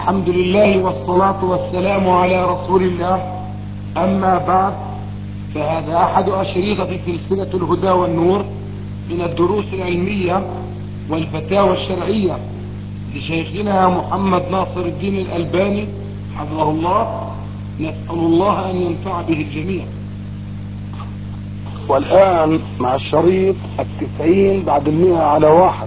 الحمد لله والصلاة والسلام على رسول الله. أما بعد، فهذا أحد أشرطة سلسلة الهدى والنور من الدروس العلمية والفتاوى الشرعية لشيخنا محمد ناصر الدين الألباني حفظه الله. نسأل الله أن ينفع به الجميع. والآن مع الشريط 90 بعد 100 على 1.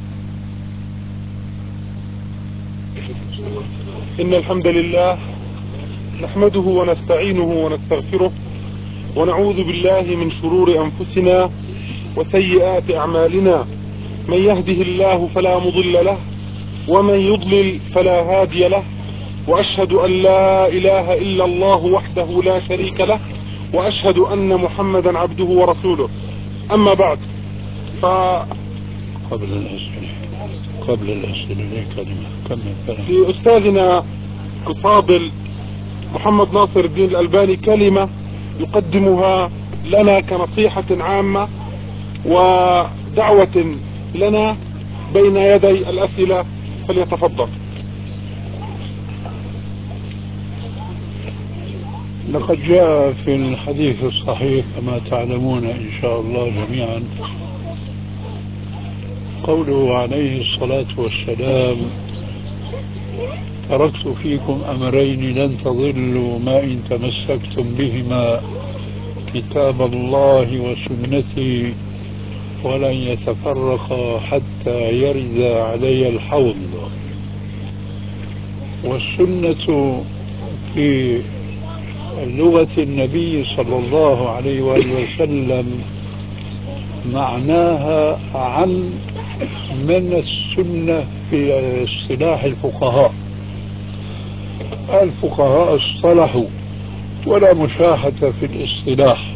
إن الحمد لله نحمده ونستعينه ونستغفره ونعوذ بالله من شرور أنفسنا وسيئات أعمالنا. من يهده الله فلا مضل له ومن يضلل فلا هادي له، وأشهد أن لا إله إلا الله وحده لا شريك له، وأشهد أن محمدا عبده ورسوله. أما بعد، قبل الأسئلة لي كلمة في أستاذنا الفاضل محمد ناصر الدين الألباني كلمة يقدمها لنا كنصيحة عامة ودعوة لنا بين يدي الأسئلة، فليتفضل. لقد جاء في الحديث الصحيح كما تعلمون إن شاء الله جميعا قوله عليه الصلاة والسلام: تركت فيكم أمرين لن تضلوا ما إن تمسكتم بهما، كتاب الله وسنتي، ولن يتفرقا حتى يرد علي الحوض. والسنة في لغة النبي صلى الله عليه وآله وسلم معناها عن من السنة في اصطلاح الفقهاء. الفقهاء اصطلحوا ولا مشاحة في الاصطلاح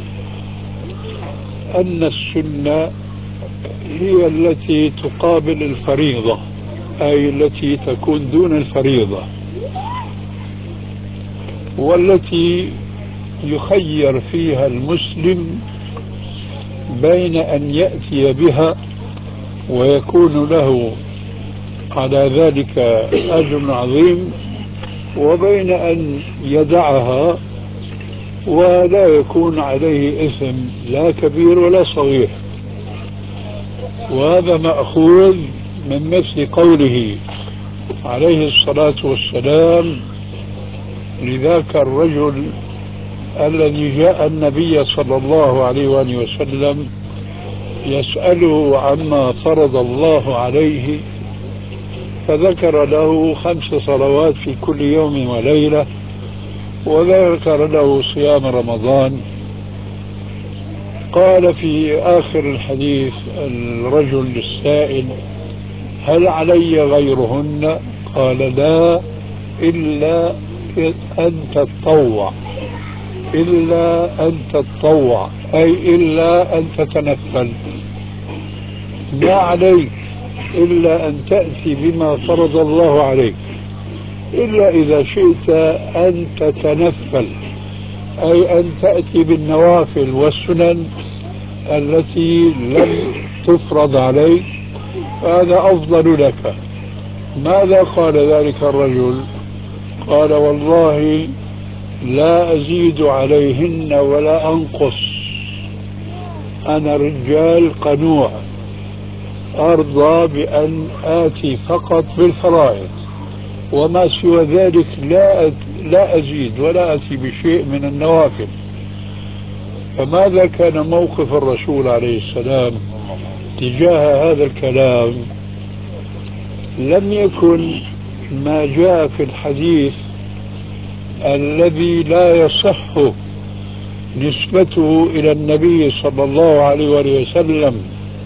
أن السنة هي التي تقابل الفريضة، أي التي تكون دون الفريضة، والتي يخير فيها المسلم بين أن يأتي بها ويكون له على ذلك أجر عظيم، وبين أن يدعها ولا يكون عليه إثم لا كبير ولا صغير. وهذا مأخوذ من مثل قوله عليه الصلاة والسلام لذاك الرجل الذي جاء النبي صلى الله عليه وآله وسلم يسأله عما فرض الله عليه، فذكر له 5 صلوات في كل يوم وليلة، وذكر له صيام رمضان. قال في آخر الحديث الرجل السائل: هل علي غيرهن؟ قال: لا، إلا أن تتطوع، إلا أن تتطوع، أي إلا أن تتنفل. ما عليك إلا أن تأتي بما فرض الله عليك، إلا إذا شئت أن تتنفل، أي أن تأتي بالنوافل والسنن التي لم تفرض عليك، هذا أفضل لك. ماذا قال ذلك الرجل؟ قال: والله لا أزيد عليهن ولا أنقص، أنا رجال قنوع أرضى بأن آتي فقط بالفرائض، وما سوى ذلك لا أزيد ولا أتي بشيء من النوافل. فماذا كان موقف الرسول عليه السلام تجاه هذا الكلام؟ لم يكن ما جاء في الحديث الذي لا يصح نسبته إلى النبي صلى الله عليه وآله وسلم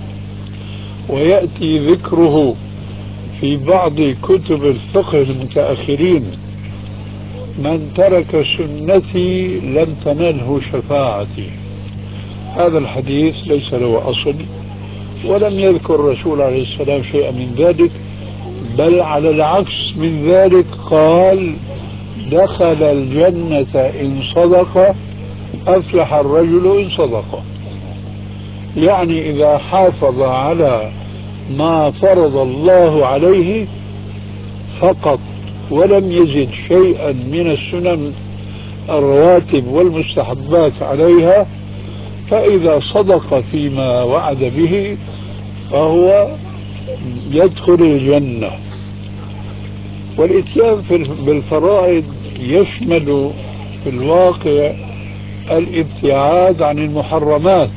ويأتي ذكره في بعض كتب الفقه المتأخرين: من ترك سنتي لم تنله شفاعتي. هذا الحديث ليس له أصل، ولم يذكر الرسول عليه السلام شيئا من ذلك، بل على العكس من ذلك قال: دخل الجنة إن صدق، أفلح الرجل إن صدق. يعني إذا حافظ على ما فرض الله عليه فقط ولم يزد شيئا من السنن الرواتب والمستحبات عليها، فإذا صدق فيما وعد به فهو يدخل الجنة. والإتيان بالفرائض يشمل في الواقع الابتعاد عن المحرمات،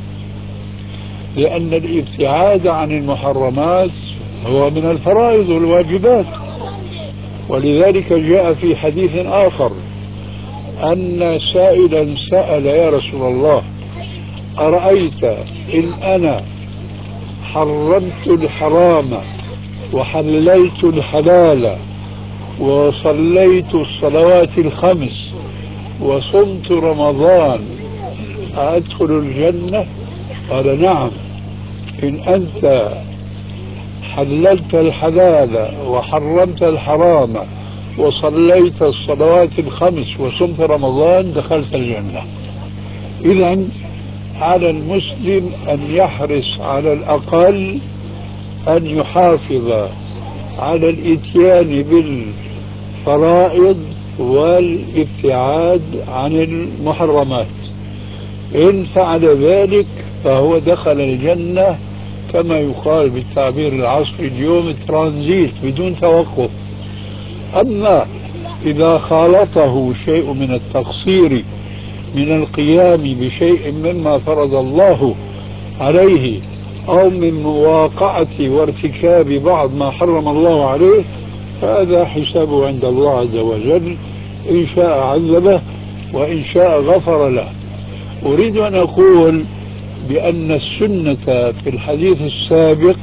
لأن الابتعاد عن المحرمات هو من الفرائض والواجبات. ولذلك جاء في حديث آخر أن سائلا سأل يا رسول الله أرأيت إن أنا حرمت الحرام وحللت الحلال وصليت الصلوات الخمس وصمت رمضان أدخل الجنة؟ قال نعم، إن أنت حللت الحلال وحرمت الحرام وصليت الصلوات الخمس وصمت رمضان دخلت الجنة. إذن على المسلم أن يحرص على الأقل أن يحافظ على الإتيان بالفرائض والابتعاد عن المحرمات. إن فعل ذلك فهو دخل الجنة كما يقال بالتعبير العصري اليوم ترانزيت بدون توقف. أما إذا خالطه شيء من التقصير من القيام بشيء مما فرض الله عليه أو من مواقعة وارتكاب بعض ما حرم الله عليه فهذا حسابه عند الله عز وجل، إن شاء عذبه وإن شاء غفر له. أريد أن أقول بأن السنة في الحديث السابق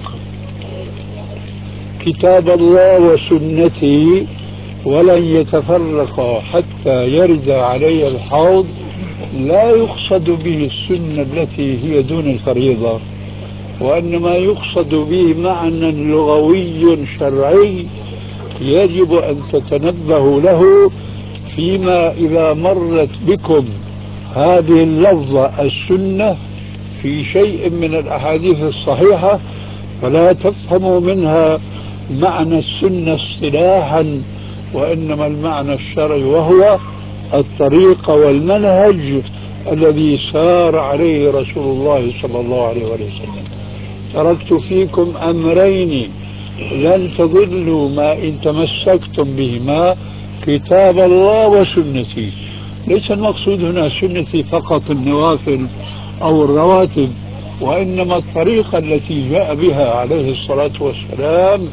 كتاب الله وسنتي ولن يتفرقا حتى يرد علي الحوض لا يقصد به السنة التي هي دون الفريضة، وإنما يقصد به معنى لغوي شرعي يجب أن تتنبهوا له فيما إذا مرت بكم هذه اللفظة السنة في شيء من الأحاديث الصحيحة، فلا تفهموا منها معنى السنة اصطلاحا، وإنما المعنى الشرعي وهو الطريق والمنهج الذي سار عليه رسول الله صلى الله عليه وسلم. تركت فيكم أمرين لن تضلوا ما إن تمسكتم بهما، كتاب الله وسنتي. ليس المقصود هنا سنتي فقط النوافل أو الرواتب، وإنما الطريقة التي جاء بها عليه الصلاة والسلام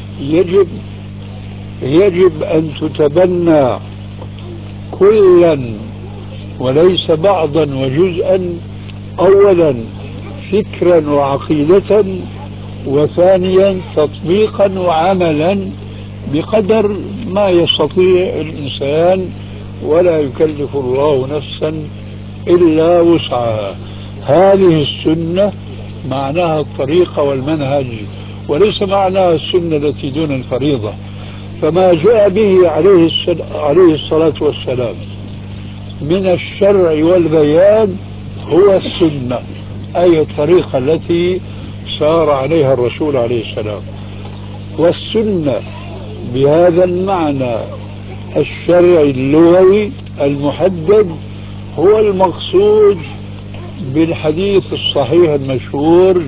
يجب أن تتبنى كلا وليس بعضا وجزءا، أولا فكرا وعقيدة، وثانيا تطبيقا وعملا بقدر ما يستطيع الإنسان، ولا يكلف الله نفسا إلا وسعها. هذه السنة معناها الطريقة والمنهج، وليس معناها السنة التي دون الفريضة. فما جاء به عليه الصلاة والسلام من الشرع والبيان هو السنة، أي الطريقة التي سار عليها الرسول عليه السلام. والسنة بهذا المعنى الشرعي اللغوي المحدد هو المقصود بالحديث الصحيح المشهور: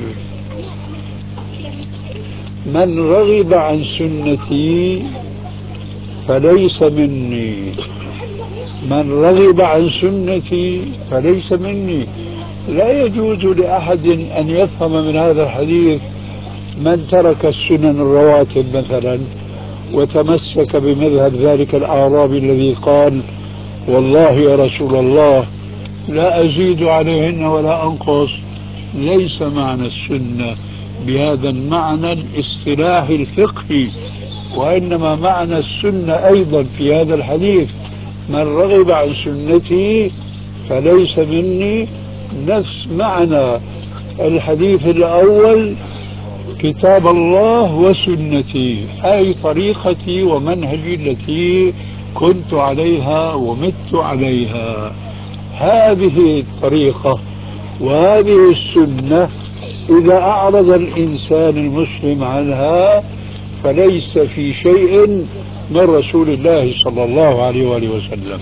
من رغب عن سنتي فليس مني. من رغب عن سنتي فليس مني. لا يجوز لأحد أن يفهم من هذا الحديث من ترك السنن الرواتب مثلا وتمسك بمذهب ذلك الأعرابي الذي قال: والله يا رسول الله لا أزيد عليهن ولا أنقص. ليس معنى السنة بهذا المعنى الاصطلاحي الفقهي، وإنما معنى السنة أيضا في هذا الحديث: من رغب عن سنتي فليس مني، نفس معنى الحديث الأول: كتاب الله وسنتي، أي طريقتي ومنهجي التي كنت عليها ومت عليها. هذه الطريقة وهذه السنة إذا أعرض الإنسان المسلم عنها فليس في شيء من رسول الله صلى الله عليه وآله وسلم.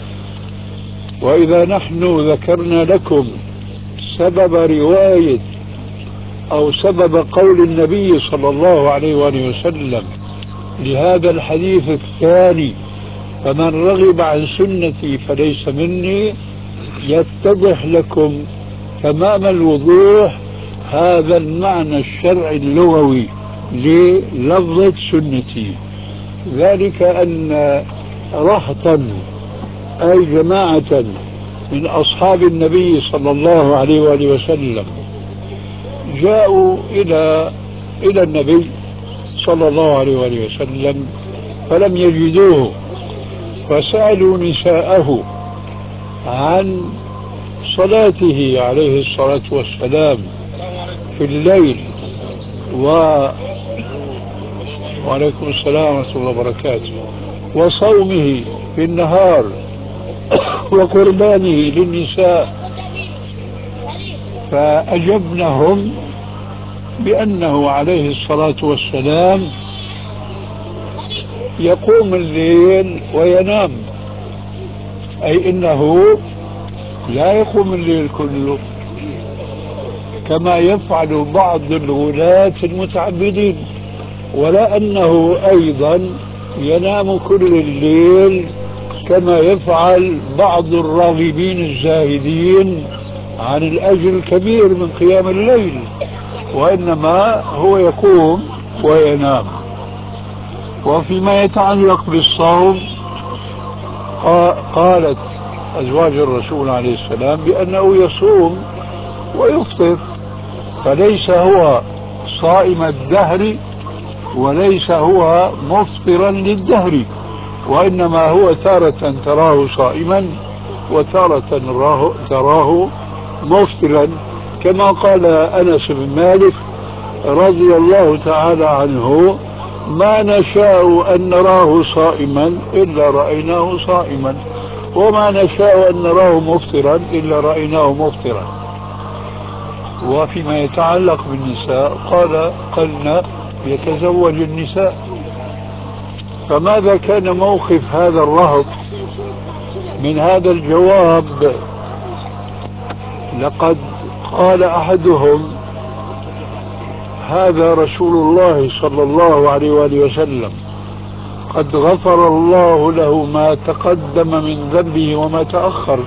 وإذا نحن ذكرنا لكم سبب رواية أو سبب قول النبي صلى الله عليه وآله وسلم لهذا الحديث الثاني: فمن رغب عن سنتي فليس مني، يتضح لكم تمام الوضوح هذا المعنى الشرعي اللغوي للفظة سنتي، ذلك أن رهطا أي جماعة من أصحاب النبي صلى الله عليه وآله وسلم جاءوا إلى النبي صلى الله عليه وآله وسلم فلم يجدوه، فسألوا نساءه عن صلاته عليه الصلاة والسلام في الليل وعليكم السلام ورحمة الله وبركاته، وصومه في النهار وقربانه للنساء. فأجبنهم بأنه عليه الصلاة والسلام يقوم الليل وينام، أي إنه لا يقوم الليل كله كما يفعل بعض الغلاة المتعبدين، ولا أنه أيضا ينام كل الليل كما يفعل بعض الراغبين الزاهدين عن الأجر الكبير من قيام الليل، وإنما هو يقوم وينام. وفيما يتعلق بالصوم قالت أزواج الرسول عليه السلام بأنه يصوم ويفطر، فليس هو صائم الدهر وليس هو مفطرا للدهر، وإنما هو تارة تراه صائما وتارة تراه مفطرا، كما قال أنس بن مالك رضي الله تعالى عنه: ما نشاء أن نراه صائما إلا رأيناه صائما، وما نشاء أن نراه مفطرا إلا رأيناه مفطرا. وفيما يتعلق بالنساء قلنا يتزوج النساء. فماذا كان موقف هذا الرهط من هذا الجواب؟ لقد قال أحدهم: هذا رسول الله صلى الله عليه وآله وسلم قد غفر الله له ما تقدم من ذنبه وما تأخر.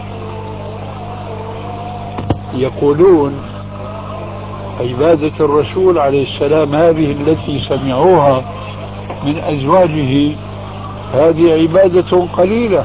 يقولون عبادة الرسول عليه السلام هذه التي سمعوها من أزواجه هذه عبادة قليلة،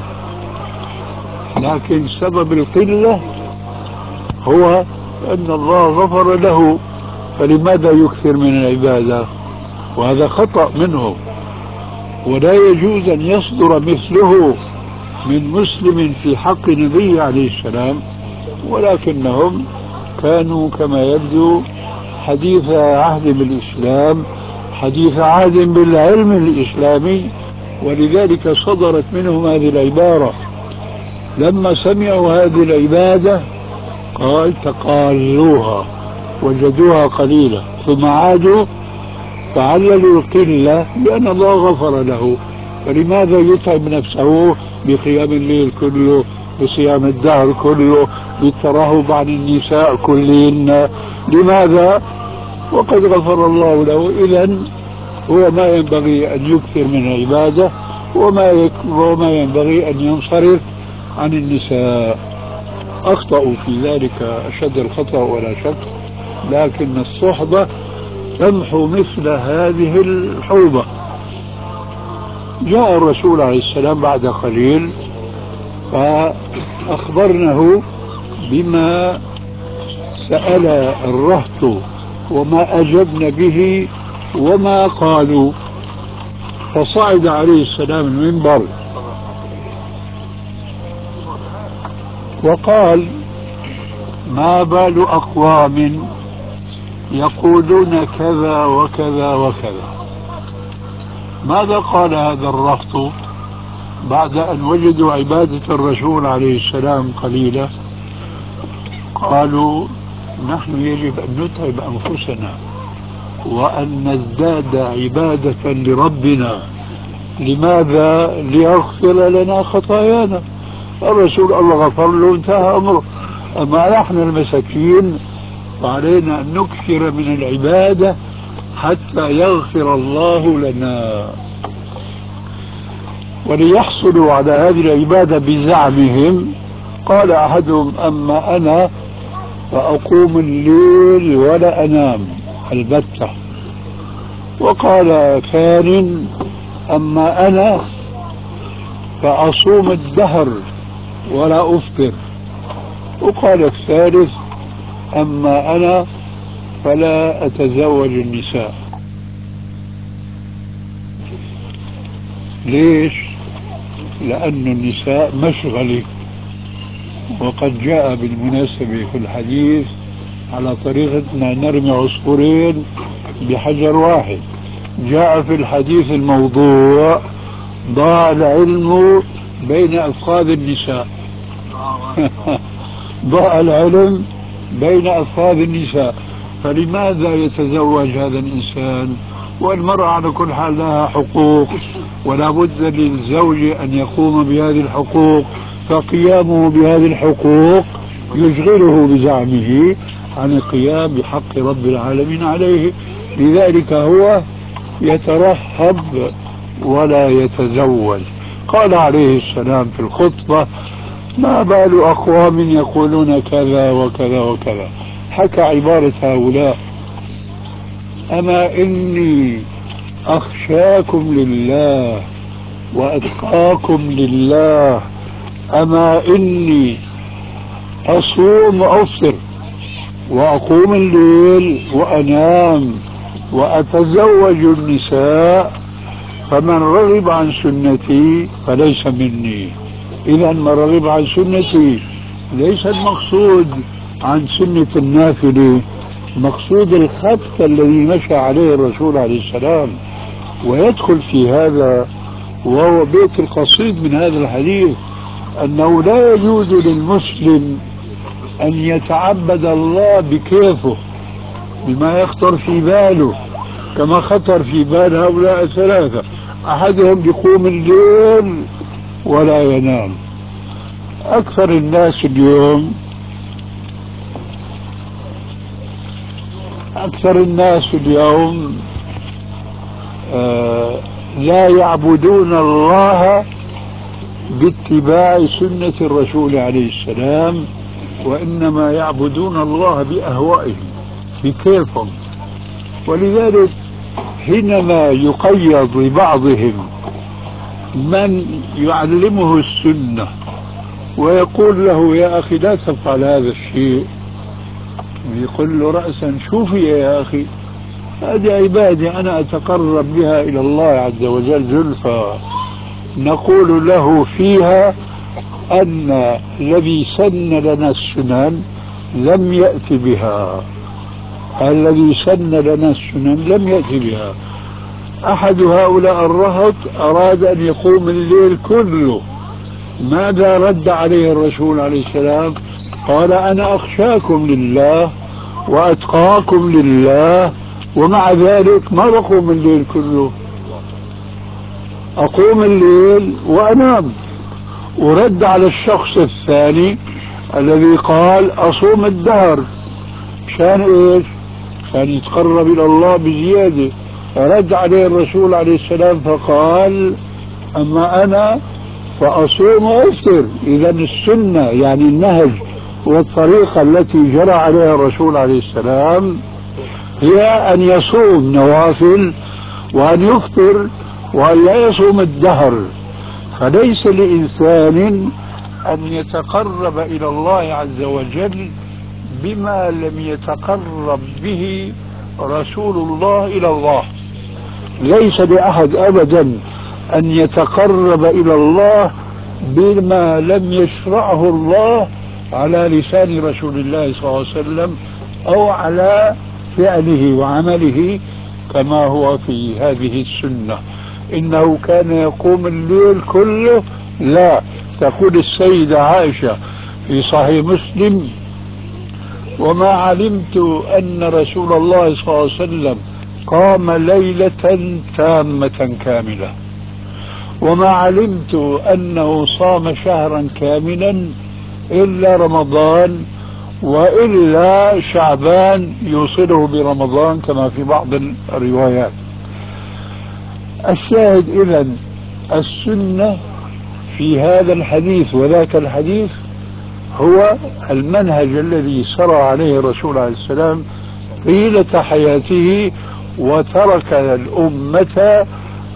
لكن سبب القلة هو أن الله غفر له، فلماذا يكثر من العبادة؟ وهذا خطأ منه، ولا يجوز أن يصدر مثله من مسلم في حق النبي عليه السلام، ولكنهم كانوا كما يبدو حديث عهد بالإسلام، حديث عهد بالعلم الإسلامي، ولذلك صدرت منهم هذه العبارة. لما سمعوا هذه العبادة قال تقالوها وجدوها قليلة، ثم عادوا فعللوا القلة بأن الله غفر له، فلماذا يتعب نفسه بقيام الليل كله، بصيام الدهر كله، بالترهب عن النساء كلهن؟ لماذا وقد غفر الله له؟ إذن هو ما ينبغي أن يكثر من العبادة، وما ينبغي أن ينصرف عن النساء. أخطأوا في ذلك أشد الخطأ ولا شك، لكن الصحبة تمحو مثل هذه الحوبة. جاء الرسول عليه السلام بعد قليل فأخبرنه بما سأل الرهط وما أجبن به وما قالوا، فصعد عليه السلام المنبر وقال: ما بال أقوام يقولون كذا وكذا وكذا. ماذا قال هذا الرهط بعد أن وجدوا عبادة الرسول عليه السلام قليلة؟ قالوا: نحن يجب أن نتعب أنفسنا وأن نزداد عبادة لربنا لماذا؟ ليغفر لنا خطايانا. الرسول الله غفر له انتهى أمره. أما نحن المساكين وعلينا أن نكثر من العبادة حتى يغفر الله لنا. وليحصلوا على هذه العبادة بزعمهم قال أحدهم: أما أنا فأقوم الليل ولا أنام البتة. وقال ثانٍ: أما أنا فأصوم الدهر ولا أفطر. وقال الثالث: أما أنا فلا أتزوج النساء. ليش؟ لأن النساء مشغلة. وقد جاء بالمناسبة في الحديث على طريقتنا نرمي عصفورين بحجر واحد. جاء في الحديث الموضوع: ضاع العلم بين أفخاذ النساء. ضاع العلم بين أفخاذ النساء. فلماذا يتزوج هذا الإنسان والمرأة على كل حال لها حقوق ولا بد للزوج أن يقوم بهذه الحقوق؟ فقيامه بهذه الحقوق يشغله بزعمه عن القيام بحق رب العالمين عليه. لذلك هو يترهب ولا يتزوج. قال عليه السلام في الخطبة: ما بال أقوام يقولون كذا وكذا وكذا. حكى عبارة هؤلاء: أما إني أخشاكم لله وأتقاكم لله، أما إني أصوم وأفطر وأقوم الليل وأنام وأتزوج النساء، فمن رغب عن سنتي فليس مني. إذا من رغب عن سنتي ليس المقصود عن سنة النافلة، مقصود الخط الذي مشى عليه الرسول عليه السلام. ويدخل في هذا وهو بيت القصيد من هذا الحديث أنه لا يجوز للمسلم أن يتعبد الله بكيفه بما يخطر في باله، كما خطر في بال هؤلاء الثلاثة. أحدهم يقوم الليل ولا ينام. أكثر الناس اليوم لا يعبدون الله باتباع سنة الرسول عليه السلام، وإنما يعبدون الله بأهوائهم بكيفهم. ولذلك حينما يقيض لبعضهم من يعلمه السنة ويقول له: يا أخي لا تفعل هذا الشيء، يقول له رأسا: شوفي يا أخي، هذه عبادة أنا أتقرب بها إلى الله عز وجل زلفى. نقول له فيها أن الذي سن لنا السنن لم يأتي بها. الذي سن لنا السنن لم يأتي بها. أحد هؤلاء الرهط أراد أن يقوم الليل كله. ماذا رد عليه الرسول عليه السلام؟ قال: أنا أخشاكم لله وأتقاكم لله، ومع ذلك ما بقوم الليل كله، أقوم الليل وأنام. ورد على الشخص الثاني الذي قال: أصوم الدهر. شان إيش؟ كان يتقرب إلى الله بزيادة. رد عليه الرسول عليه السلام فقال: أما أنا فأصوم وأفطر. إذا السنة يعني النهج والطريقة التي جرى عليها الرسول عليه السلام هي أن يصوم نوافل وأن يفطر وأن لا يصوم الدهر. فليس لإنسان أن يتقرب إلى الله عز وجل بما لم يتقرب به رسول الله إلى الله. ليس لأحد أبدا أن يتقرب إلى الله بما لم يشرعه الله على لسان رسول الله صلى الله عليه وسلم أو على فعله وعمله كما هو في هذه السنة. إنه كان يقوم الليل كله؟ لا. تقول السيدة عائشة في صحيح مسلم: وما علمت أن رسول الله صلى الله عليه وسلم قام ليلة تامة كاملة. وما علمت أنه صام شهرا كاملا إلا رمضان، وإلا شعبان يوصله برمضان كما في بعض الروايات. الشاهد إذن السنة في هذا الحديث وذاك الحديث هو المنهج الذي سرى عليه الرسول عليه السلام طيلة حياته، وترك الأمة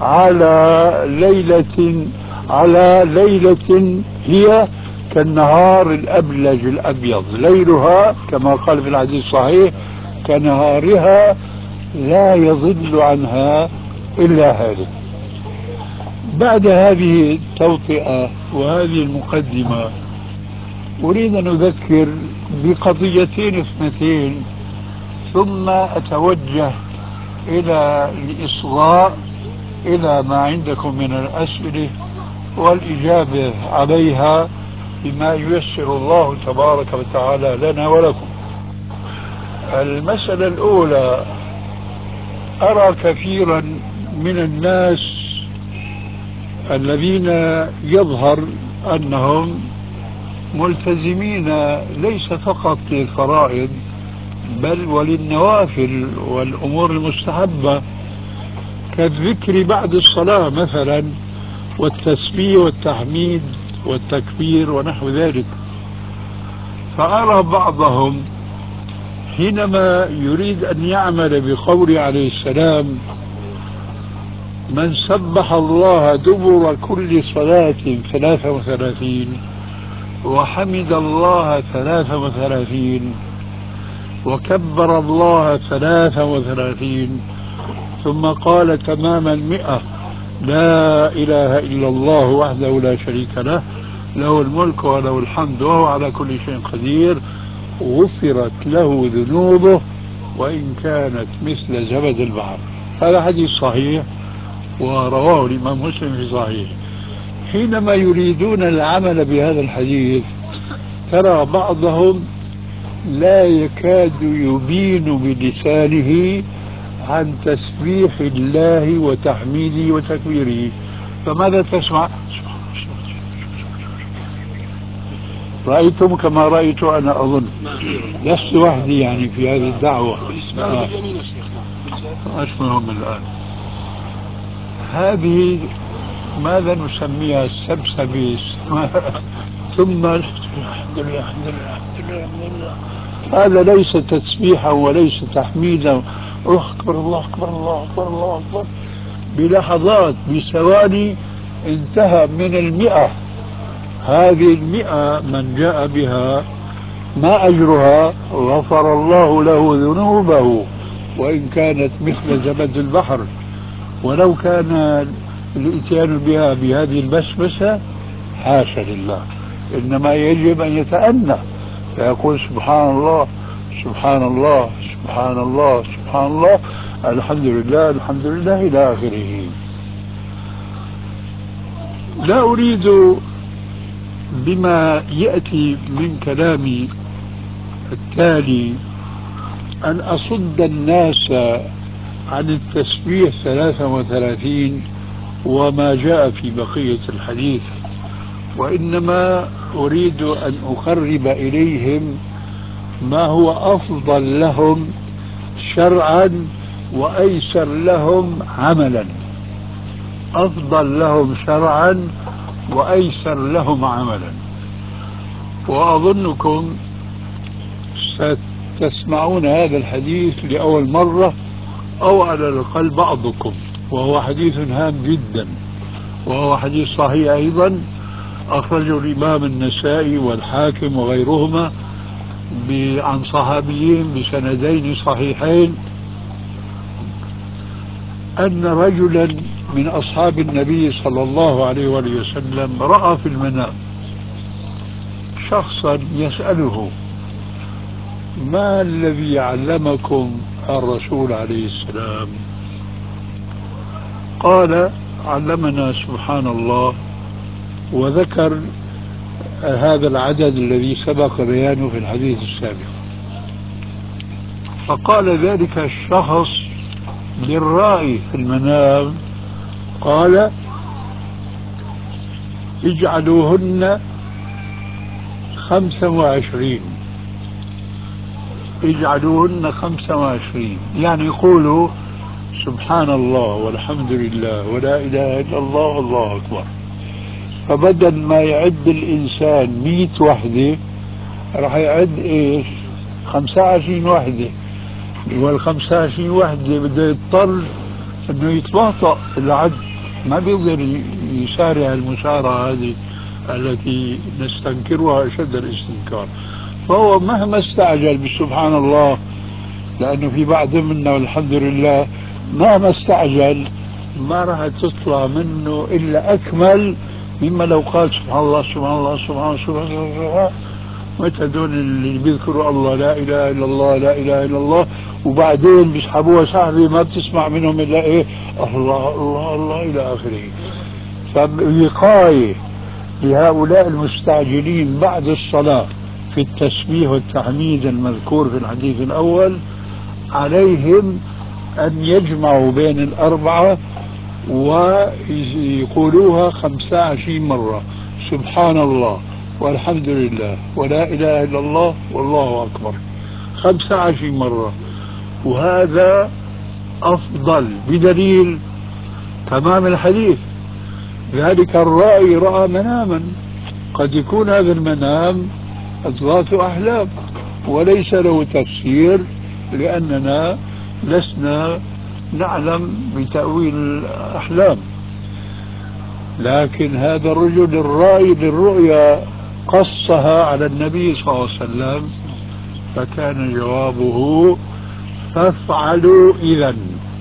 على ليلة هي كالنهار الأبلج الأبيض، ليلها كما قال في الحديث الصحيح كنهارها لا يضل عنها إلا هذا. بعد هذه التوطئة وهذه المقدمة أريد أن أذكر بقضيتين اثنتين، ثم أتوجه إلى الإصغاء إلى ما عندكم من الأسئلة والإجابة عليها بما ييسر الله تبارك وتعالى لنا ولكم. المسألة الأولى، أرى كثيرا من الناس الذين يظهر أنهم ملتزمين ليس فقط للفرائض بل وللنوافل والأمور المستحبة كالذكر بعد الصلاة مثلا، والتسبيح والتحميد والتكبير ونحو ذلك. فأرى بعضهم حينما يريد أن يعمل بقول عليه السلام من سبح الله دبر كل صلاة 33 وحمد الله 33 وكبر الله 33 ثم قال تمام 100 لا إله إلا الله وحده لا شريك له له الملك وله الحمد وهو على كل شيء قدير غفرت له ذنوبه وإن كانت مثل زبد البحر. هذا حديث صحيح ورواه الإمام مسلم في صحيح. حينما يريدون العمل بهذا الحديث ترى بعضهم لا يكاد يبين بلسانه عن تسبيح الله وتحميده وتكبيره. فماذا تسمع؟ رأيتم كما رأيت أنا أظن، لست وحدي يعني في هذه الدعوة. أسمعهم الآن. هذه ماذا نسميها؟ السبسبة. ثم الحمد لله الحمد لله الحمد لله الحمد لله. هذا ليس تسبيحا وليس تحميدا. أكبر الله أكبر الله أكبر الله أكبر. بلحظات بثواني انتهى من 100. هذه 100 من جاء بها ما أجرها؟ غفر الله له ذنوبه وإن كانت مثل زبد البحر. ولو كان الاتيان بها بهذه البسبسة حاشا لله، إنما يجب أن يتأنى فيقول سبحان الله سبحان الله سبحان الله سبحان الله الحمد لله الحمد لله إلى آخره. لا أريد بما يأتي من كلامي التالي أن أصد الناس عن التسبيح 33 وما جاء في بقية الحديث، وإنما أريد أن أقرب إليهم ما هو أفضل لهم شرعا وأيسر لهم عملا. أفضل لهم شرعا وأيسر لهم عملا. وأظنكم ستسمعون هذا الحديث لأول مرة أو على الأقل بعضكم، وهو حديث هام جدا، وهو حديث صحيح أيضا أخرجه الإمام النسائي والحاكم وغيرهما عن صحابيين بسندين صحيحين أن رجلا من أصحاب النبي صلى الله عليه وآله وسلم رأى في المنام شخصا يسأله ما الذي علمكم الرسول عليه السلام؟ قال علمنا سبحان الله، وذكر هذا العدد الذي سبق بيانه في الحديث السابق. فقال ذلك الشخص للرائي في المنام قال اجعلوهن 25. اجعلوهن 25، يعني يقولوا سبحان الله والحمد لله ولا إله إلا الله والله أكبر. فبدل ما يعد الإنسان 100 وحدة راح يعد إيش؟ 25 وحدة. وال25 وحدة بده يضطر إنه يتباطأ العد، ما بيقدر يسارع المسارعة هذه التي نستنكرها أشد الاستنكار. فهو مهما استعجل بسبحان الله، لأنه في بعض منا والحمد لله مهما استعجل ما راح تطلع منه إلا أكمل مما لو قال سبحان الله سبحان الله سبحان الله سبحان الله. متى دول اللي بيذكروا الله لا إله إلا الله لا إله إلا الله وبعدين بيسحبوها سحبة ما بتسمع منهم إلا إيه الله الله الله إلى آخره. فوقاية لهؤلاء المستعجلين بعد الصلاة في التسبيح والتحميد المذكور في الحديث الأول عليهم أن يجمعوا بين الأربعة ويقولوها 25 مرة، سبحان الله والحمد لله ولا إله إلا الله والله أكبر 25 مرة. وهذا أفضل بدليل تمام الحديث. ذلك الرائي رأى مناما، قد يكون هذا المنام أضغاث أحلام وليس له تفسير، لأننا لسنا نعلم بتأويل الأحلام. لكن هذا الرجل الرائي للرؤيا قصها على النبي صلى الله عليه وسلم، فكان جوابه فافعلوا إذن.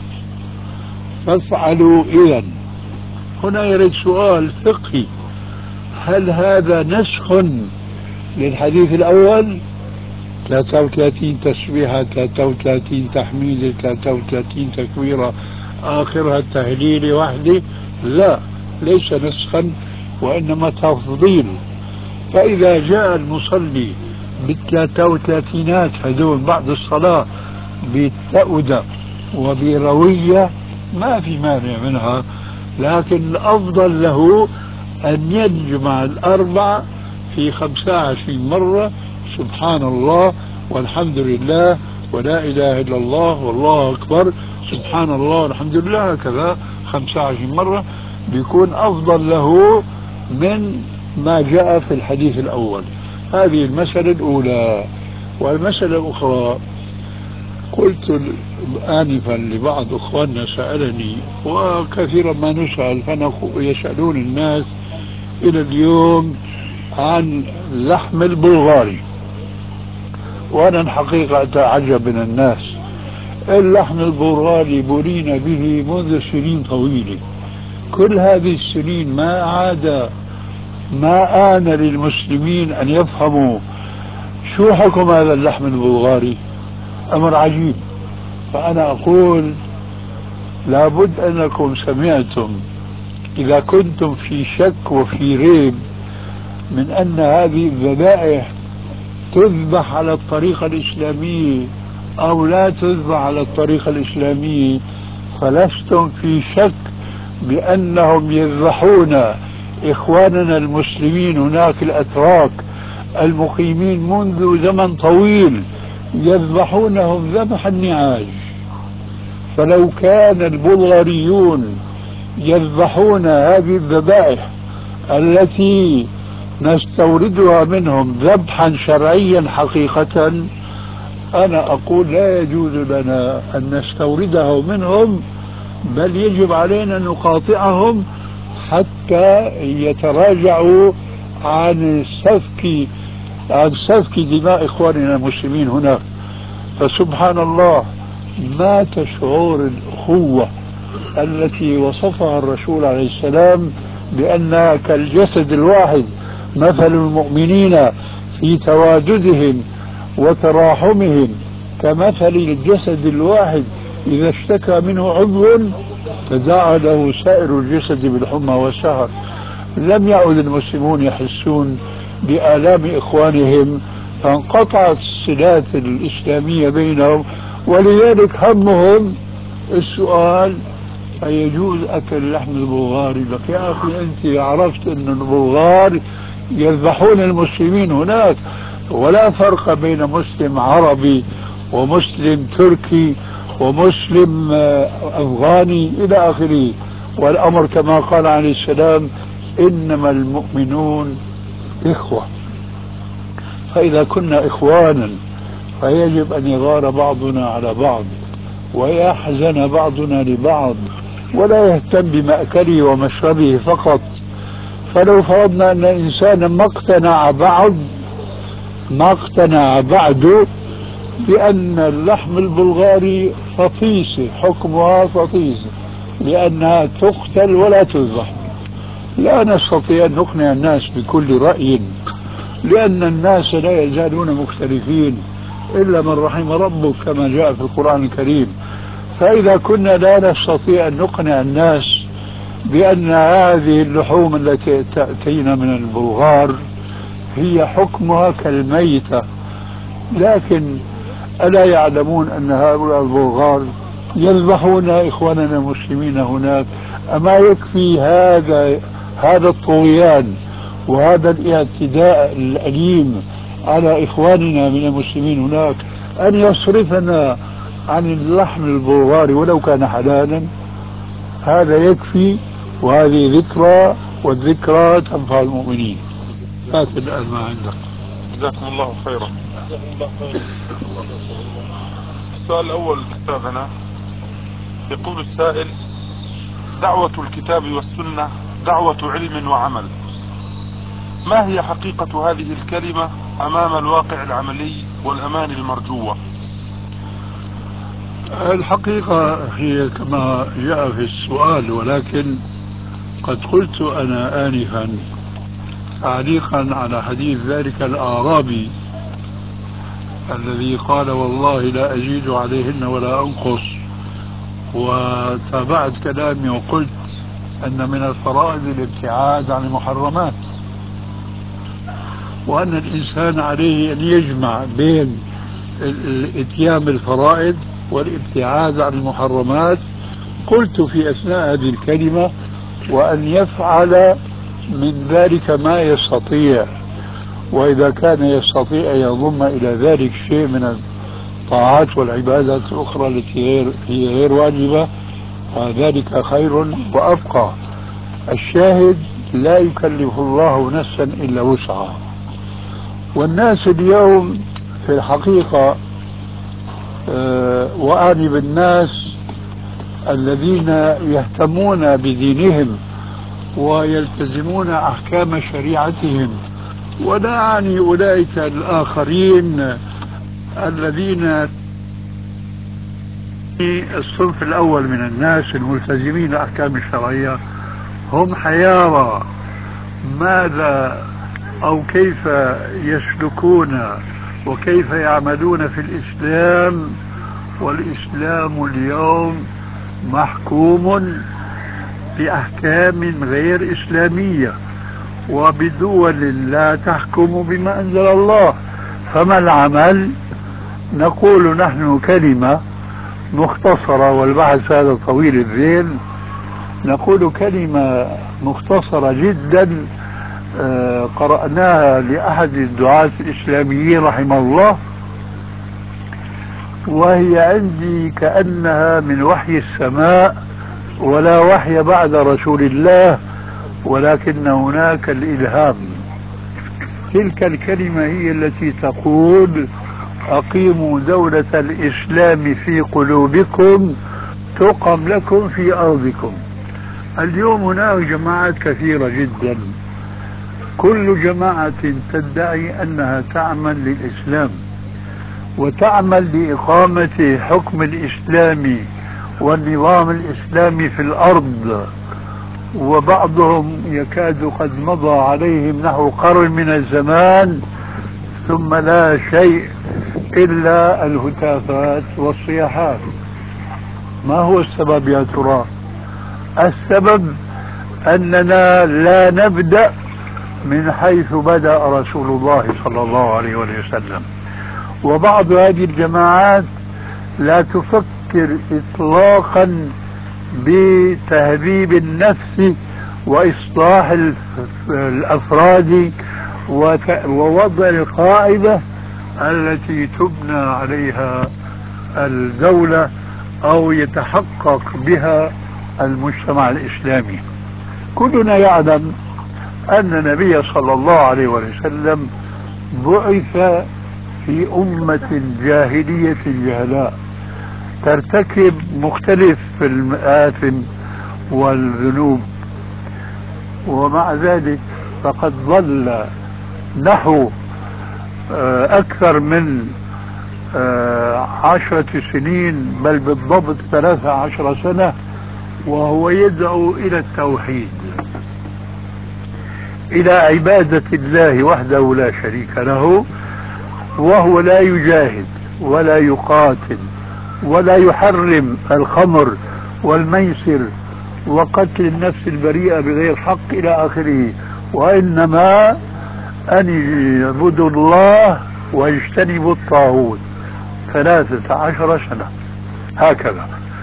فافعلوا إذن. هنا يرد سؤال فقهي: هل هذا نسخ للحديث الأول 33 تسبيحة 33 تحميدة 33 تكبيرة آخرها التهليل وحده؟ لا، ليس نسخا وإنما تفضيل. فإذا جاء المصلي بال33 هذول بعد الصلاة بالتأودة وبروية ما في مانع منها، لكن الأفضل له أن يجمع الأربع في 25 مرة، سبحان الله والحمد لله ولا إله إلا الله والله أكبر، سبحان الله والحمد لله، هكذا 25 مرة، بيكون أفضل له من ما جاء في الحديث الأول. هذه المسألة الأولى. والمسألة الأخرى، قلت آنفا لبعض أخواننا سألني، وكثيرا ما نسأل يسألون الناس إلى اليوم عن لحم البلغاري، وأنا الحقيقة أتعجب من الناس. اللحم البلغاري بلينا به منذ سنين طويلة، كل هذه السنين ما آن للمسلمين أن يفهموا شو حكم هذا اللحم البلغاري. أمر عجيب. فأنا أقول لابد أنكم سمعتم، إذا كنتم في شك وفي ريب من أن هذه الذبائح تذبح على الطريقة الإسلامية أو لا تذبح على الطريقة الإسلامية، فلستم في شك بأنهم يذبحون إخواننا المسلمين هناك الأتراك المقيمين منذ زمن طويل، يذبحونهم ذبح النعاج. فلو كان البلغاريون يذبحون هذه الذبائح التي نستوردها منهم ذبحا شرعيا حقيقة، أنا أقول لا يجوز لنا أن نستورده منهم، بل يجب علينا أن نقاطعهم حتى يتراجعوا عن سفك دماء إخواننا المسلمين هناك. فسبحان الله، مات شعور الأخوة التي وصفها الرسول عليه السلام بأنها كالجسد الواحد، مثل المؤمنين في تواددهم وتراحمهم كمثل الجسد الواحد إذا اشتكى منه عضو تداعى له سائر الجسد بالحمى والسهر. لم يعد المسلمون يحسون بآلام إخوانهم، فانقطعت الصلات الإسلامية بينهم، ولذلك همهم السؤال فيجوز أكل لحم البلغار. لك يا أخي أنت عرفت أن البلغار يذبحون المسلمين هناك، ولا فرق بين مسلم عربي ومسلم تركي ومسلم أفغاني إلى آخره. والأمر كما قال عليه السلام: إنما المؤمنون إخوة. فإذا كنا إخوانا فيجب أن يغار بعضنا على بعض ويحزن بعضنا لبعض، ولا يهتم بمأكله ومشربه فقط. فلو فرضنا أن إنسانا ما اقتنع بعد بأن اللحم البلغاري فطيسة، حكمها فطيسة لأنها تقتل ولا تذبح، لا نستطيع أن نقنع الناس بكل رأي، لأن الناس لا يزالون مختلفين إلا من رحم ربك كما جاء في القرآن الكريم. فإذا كنا لا نستطيع أن نقنع الناس بأن هذه اللحوم التي تأتينا من البلغار هي حكمها كالميتة، لكن ألا يعلمون أن هؤلاء البلغار يذبحون إخواننا المسلمين هناك؟ أما يكفي هذا الطغيان وهذا الاعتداء الأليم على إخواننا من المسلمين هناك أن يصرفنا عن اللحم البلغاري ولو كان حلالا؟ هذا يكفي، وهذه ذكرى، والذكرى تنفع المؤمنين. هات الآن ما عندك. جزاكم الله خيرا. السؤال الأول أستاذنا، يقول السائل: دعوة الكتاب والسنة دعوة علم وعمل، ما هي حقيقة هذه الكلمة أمام الواقع العملي والأمان المرجوة؟ الحقيقة هي كما جاء في السؤال، ولكن قد قلت أنا آنفا تعليقا على حديث ذلك الأعرابي الذي قال: والله لا أزيد عليهن ولا أنقص. وتابعت كلامي وقلت أن من الفرائض الابتعاد عن المحرمات، وأن الإنسان عليه أن يجمع بين الاتيان بالفرائض والابتعاد عن المحرمات. قلت في أثناء هذه الكلمة: وأن يفعل من ذلك ما يستطيع، وإذا كان يستطيع أن يضم إلى ذلك شيء من الطاعات والعبادات الأخرى التي هي غير واجبة فذلك خير وأبقى. الشاهد: لا يكلف الله نفسا إلا وسعها. والناس اليوم في الحقيقة وأعني بالناس الذين يهتمون بدينهم ويلتزمون أحكام شريعتهم، ولا أعني أولئك الآخرين الذين الصنف الأول من الناس الملتزمين الأحكام الشرعية هم حيارى ماذا أو كيف يسلكون وكيف يعملون في الإسلام. والإسلام اليوم محكوم بأحكام غير إسلامية وبدول لا تحكم بما أنزل الله. فما العمل؟ نقول نحن كلمة مختصرة، والبحث هذا طويل الذيل، نقول كلمة مختصرة جدا قرأناها لأحد الدعاة الإسلاميين رحمه الله، وهي عندي كأنها من وحي السماء، ولا وحي بعد رسول الله، ولكن هناك الإلهام. تلك الكلمة هي التي تقول: أقيموا دولة الإسلام في قلوبكم تقم لكم في أرضكم. اليوم هناك جماعات كثيرة جدا، كل جماعة تدعي أنها تعمل للإسلام وتعمل لإقامة حكم الإسلام والنظام الإسلامي في الأرض، وبعضهم يكاد قد مضى عليهم نحو قرن من الزمان ثم لا شيء إلا الهتافات والصياحات. ما هو السبب يا ترى؟ السبب أننا لا نبدأ من حيث بدأ رسول الله صلى الله عليه وسلم. وبعض هذه الجماعات لا تفكر إطلاقا بتهذيب النفس وإصلاح الأفراد ووضع القاعدة التي تبنى عليها الدولة أو يتحقق بها المجتمع الإسلامي. كلنا يعلم أن النبي صلى الله عليه وسلم بعث في أمة جاهلية جهلاء ترتكب مختلف المآثم والذنوب، ومع ذلك فقد ظل نحو أكثر من 10 سنين، بل بالضبط 13 سنة، وهو يدعو إلى التوحيد، إلى عبادة الله وحده لا شريك له، وهو لا يجاهد ولا يقاتل ولا يحرم الخمر والميسر وقتل النفس البريئة بغير حق إلى آخره، وإنما أن يعبدوا الله ويجتنبوا الطاغوت. 13 سنة هكذا.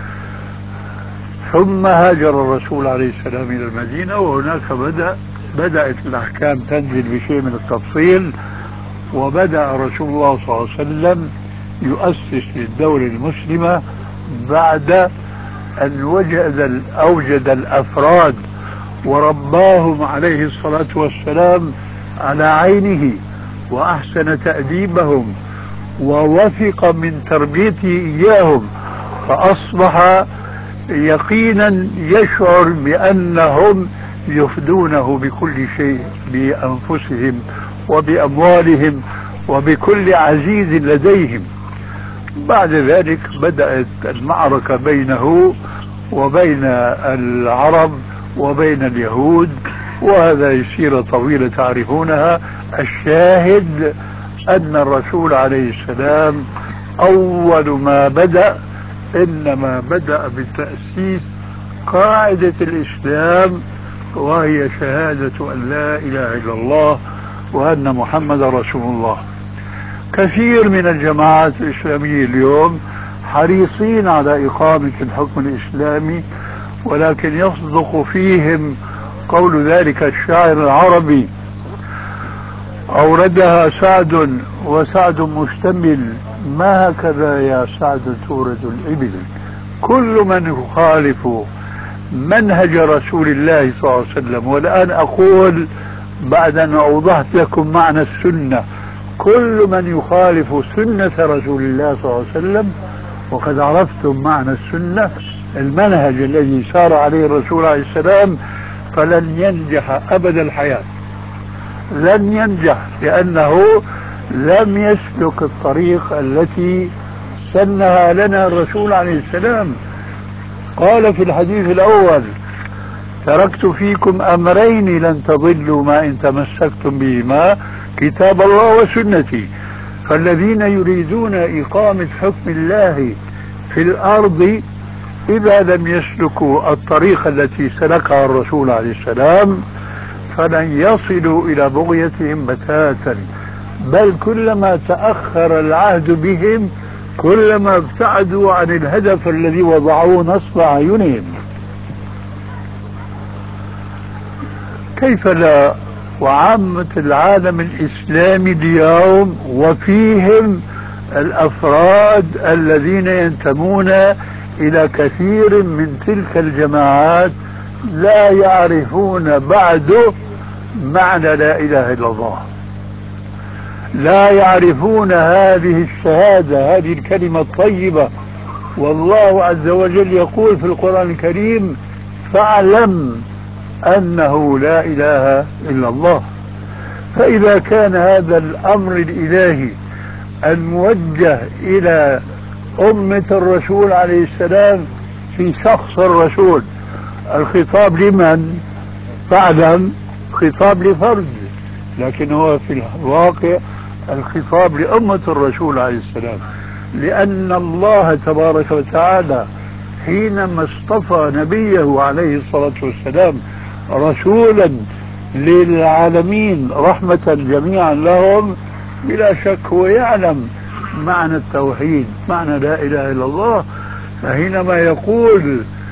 ثم هاجر الرسول عليه السلام إلى المدينة، وهناك بدأت الأحكام تنزل بشيء من التفصيل، وبدأ رسول الله صلى الله عليه وسلم يؤسس للدولة المسلمة بعد أن أوجد الأفراد ورباهم عليه الصلاة والسلام على عينه، وأحسن تأديبهم ووثق من تربيته إياهم، فأصبح يقينا يشعر بأنهم يفدونه بكل شيء، بأنفسهم وبأموالهم وبكل عزيز لديهم. بعد ذلك بدأت المعركة بينه وبين العرب وبين اليهود، وهذا سيرة طويلة تعرفونها. الشاهد أن الرسول عليه السلام أول ما بدأ إنما بدأ بتأسيس قاعدة الإسلام، وهي شهادة أن لا إله إلا الله وأن محمد رسول الله. كثير من الجماعات الإسلامية اليوم حريصين على إقامة الحكم الإسلامي، ولكن يصدق فيهم قول ذلك الشاعر العربي: أوردها سعد وسعد مشتمل، ما هكذا يا سعد تورد الإبل. كل من يخالف منهج رسول الله صلى الله عليه وسلم، والآن أقول بعد أن أوضحت لكم معنى السنة، كل من يخالف سنة رسول الله صلى الله عليه وسلم، وقد عرفتم معنى السنة، المنهج الذي سار عليه الرسول عليه السلام، فلن ينجح أبد الحياة، لن ينجح، لأنه لم يسلك الطريق التي سنها لنا الرسول عليه السلام. قال في الحديث الأول: تركت فيكم أمرين لن تضلوا ما إن تمسكتم بهما، كتاب الله وسنتي. فالذين يريدون إقامة حكم الله في الأرض إذا لم يسلكوا الطريقة التي سلكها الرسول عليه السلام فلن يصلوا إلى بغيتهم بتاتا، بل كلما تأخر العهد بهم كلما ابتعدوا عن الهدف الذي وضعوه نصب أعينهم. كيف لا؟ وعامة العالم الإسلامي اليوم وفيهم الأفراد الذين ينتمون إلى كثير من تلك الجماعات لا يعرفون بعد معنى لا إله إلا الله، لا يعرفون هذه الشهادة، هذه الكلمة الطيبة. والله عز وجل يقول في القرآن الكريم: فاعلم أنه لا إله إلا الله. فإذا كان هذا الأمر الإلهي الموجه إلى أمة الرسول عليه السلام في شخص الرسول، الخطاب لمن؟ فاعلم، خطاب لفرد، لكن هو في الواقع الخطاب لأمة الرسول عليه السلام، لأن الله تبارك وتعالى حينما اصطفى نبيه عليه الصلاة والسلام رسولا للعالمين رحمة جميعا لهم، بلا شك هو يعلم معنى التوحيد، معنى لا إله إلا الله. فحينما يقول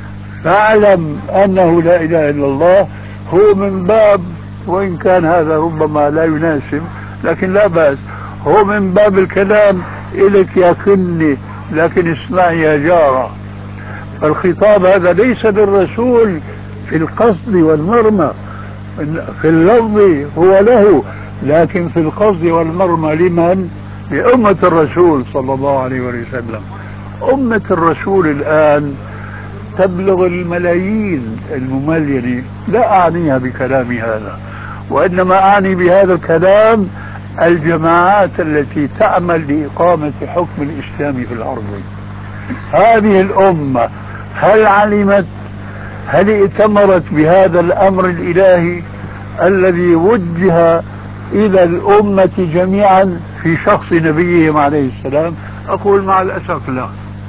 فاعلم أنه لا إله إلا الله هو من باب، وإن كان هذا ربما لا يناسب لكن لا بأس، هو من باب الكلام إلك يا كني لكن اسمعي يا جارة. فالخطاب هذا ليس للرسول في القصد والمرمى، في اللفظ هو له، لكن في القصد والمرمى لمن؟ لأمة الرسول صلى الله عليه وسلم. أمة الرسول الآن تبلغ الملايين المملينة، لا أعنيها بكلامي هذا، وإنما أعني بهذا الكلام الجماعات التي تعمل لإقامة حكم الإسلام في الأرض. هذه الأمة هل علمت، هل ائتمرت بهذا الأمر الإلهي الذي وجه إلى الأمة جميعا في شخص نبيهم عليه السلام؟ أقول مع الأسف لا،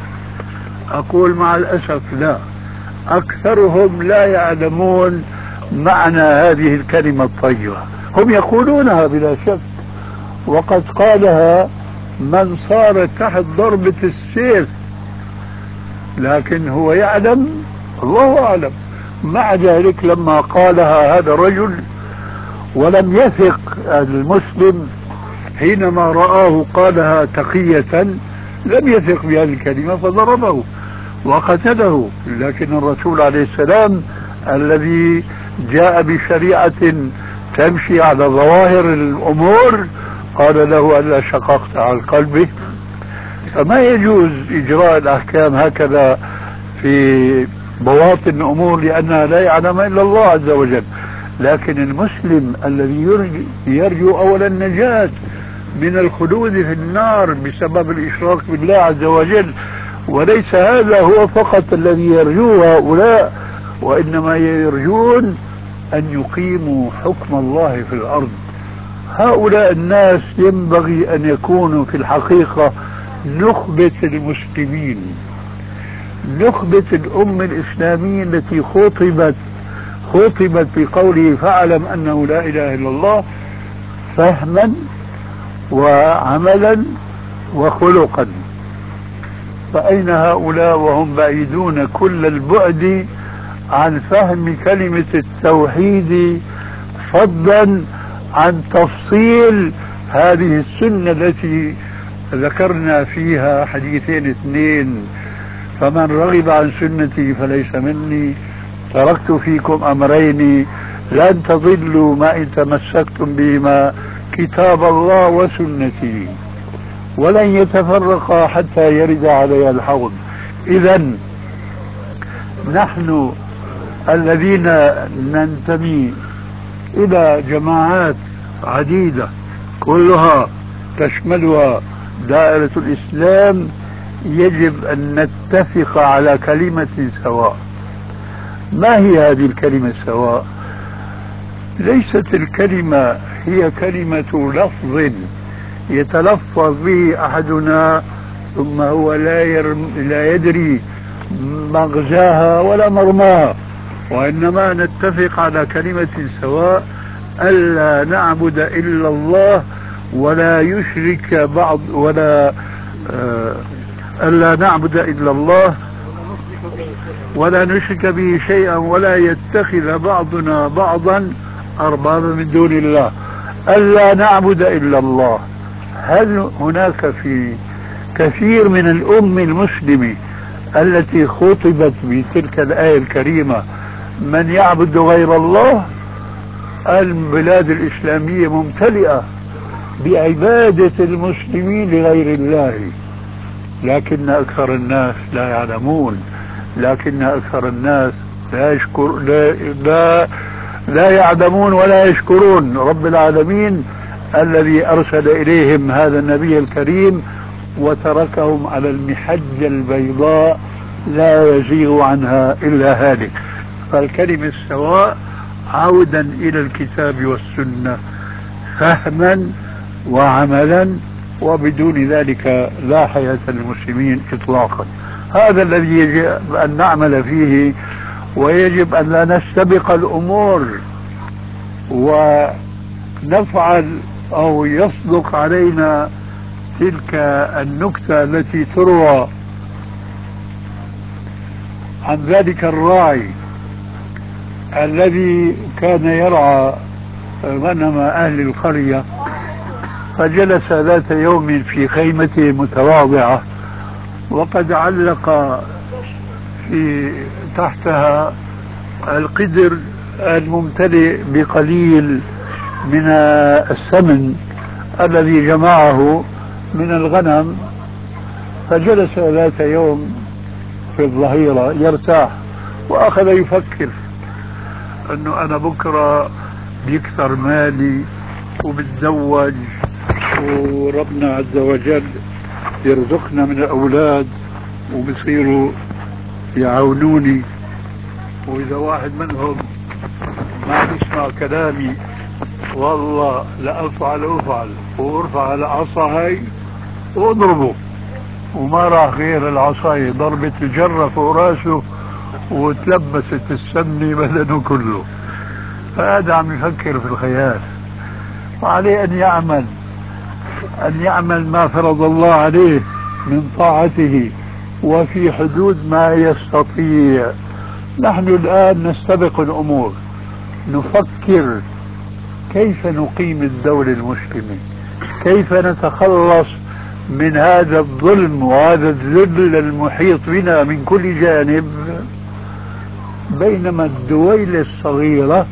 أقول مع الأسف لا. أكثرهم لا يعلمون معنى هذه الكلمة الطيبة، هم يقولونها بلا شك، وقد قالها من صار تحت ضربة السيف، لكن هو يعلم، الله أعلم. مع ذلك لما قالها هذا الرجل ولم يثق المسلم حينما رآه قالها تقية، لم يثق بهذه الكلمة فضربه وقتله. لكن الرسول عليه السلام الذي جاء بشريعة تمشي على ظواهر الأمور قال له ألا شققت عن قلبه. فما يجوز إجراء الأحكام هكذا في بواطن الأمور لأنها لا يعلم إلا الله عز وجل. لكن المسلم الذي يرجو أولا النجاة من الخلود في النار بسبب الإشراك بالله عز وجل، وليس هذا هو فقط الذي يرجوه هؤلاء، وإنما يرجون أن يقيموا حكم الله في الأرض. هؤلاء الناس ينبغي أن يكونوا في الحقيقة نخبة المسلمين، نخبة الأمة الإسلامية التي خطبت بقوله فاعلم أنه لا إله إلا الله فهما وعملا وخلقا. فأين هؤلاء وهم بعيدون كل البعد عن فهم كلمة التوحيد، فضلا عن تفصيل هذه السنة التي ذكرنا فيها حديثين اثنين: فمن رغب عن سنتي فليس مني، تركت فيكم أمرين لن تضلوا ما إن تمسكتم بهما، كتاب الله وسنتي، ولن يتفرقا حتى يرد علي الحوض. إذا نحن الذين ننتمي إلى جماعات عديدة كلها تشملها دائرة الإسلام يجب أن نتفق على كلمة سواء. ما هي هذه الكلمة السواء؟ ليست الكلمة هي كلمة لفظ يتلفظ به أحدنا ثم هو لا يدري مغزاها ولا مرماها، وإنما نتفق على كلمة سواء: ألا نعبد إلا الله ولا يشرك بعض ألا نعبد إلا الله ولا نشرك به شيئا ولا يتخذ بعضنا بعضا أربابا من دون الله. ألا نعبد إلا الله. هل هناك في كثير من الأمة المسلمة التي خطبت بتلك الآية الكريمة من يعبد غير الله؟ البلاد الإسلامية ممتلئة بعبادة المسلمين لغير الله، لكن أكثر الناس لا يعلمون، لكن أكثر الناس لا يعلمون ولا يشكرون رب العالمين الذي أرسل إليهم هذا النبي الكريم وتركهم على المحجة البيضاء لا يزيغ عنها إلا هالك. فالكلمة السواء عودا إلى الكتاب والسنة فهما وعملا، وبدون ذلك لا حياة للمسلمين إطلاقا. هذا الذي يجب أن نعمل فيه، ويجب أن لا نستبق الأمور ونفعل أو يصدق علينا تلك النكتة التي تروى عن ذلك الراعي الذي كان يرعى غنم أهل القرية، فجلس ذات يوم في خيمته متواضعة، وقد علق في تحتها القدر الممتلئ بقليل من السمن الذي جمعه من الغنم. فجلس ذات يوم في الظهيرة يرتاح، وأخذ يفكر أنه أنا بكرة بيكثر مالي وبتزوج، وربنا عز وجل يرزقنا من الأولاد وبصيروا يعاونوني، وإذا واحد منهم ما يسمع كلامي والله لأفعل وارفع على عصا هاي واضربه، وما راح غير العصاية ضربة الجرة فوق راسه وتلبست السمنة بدنه كله. فهذا عم يفكر في الخيال، وعليه أن يعمل ما فرض الله عليه من طاعته وفي حدود ما يستطيع. نحن الآن نستبق الأمور، نفكر كيف نقيم الدولة المسلمة، كيف نتخلص من هذا الظلم وهذا الذل المحيط بنا من كل جانب، بينما الدويلة الصغيرة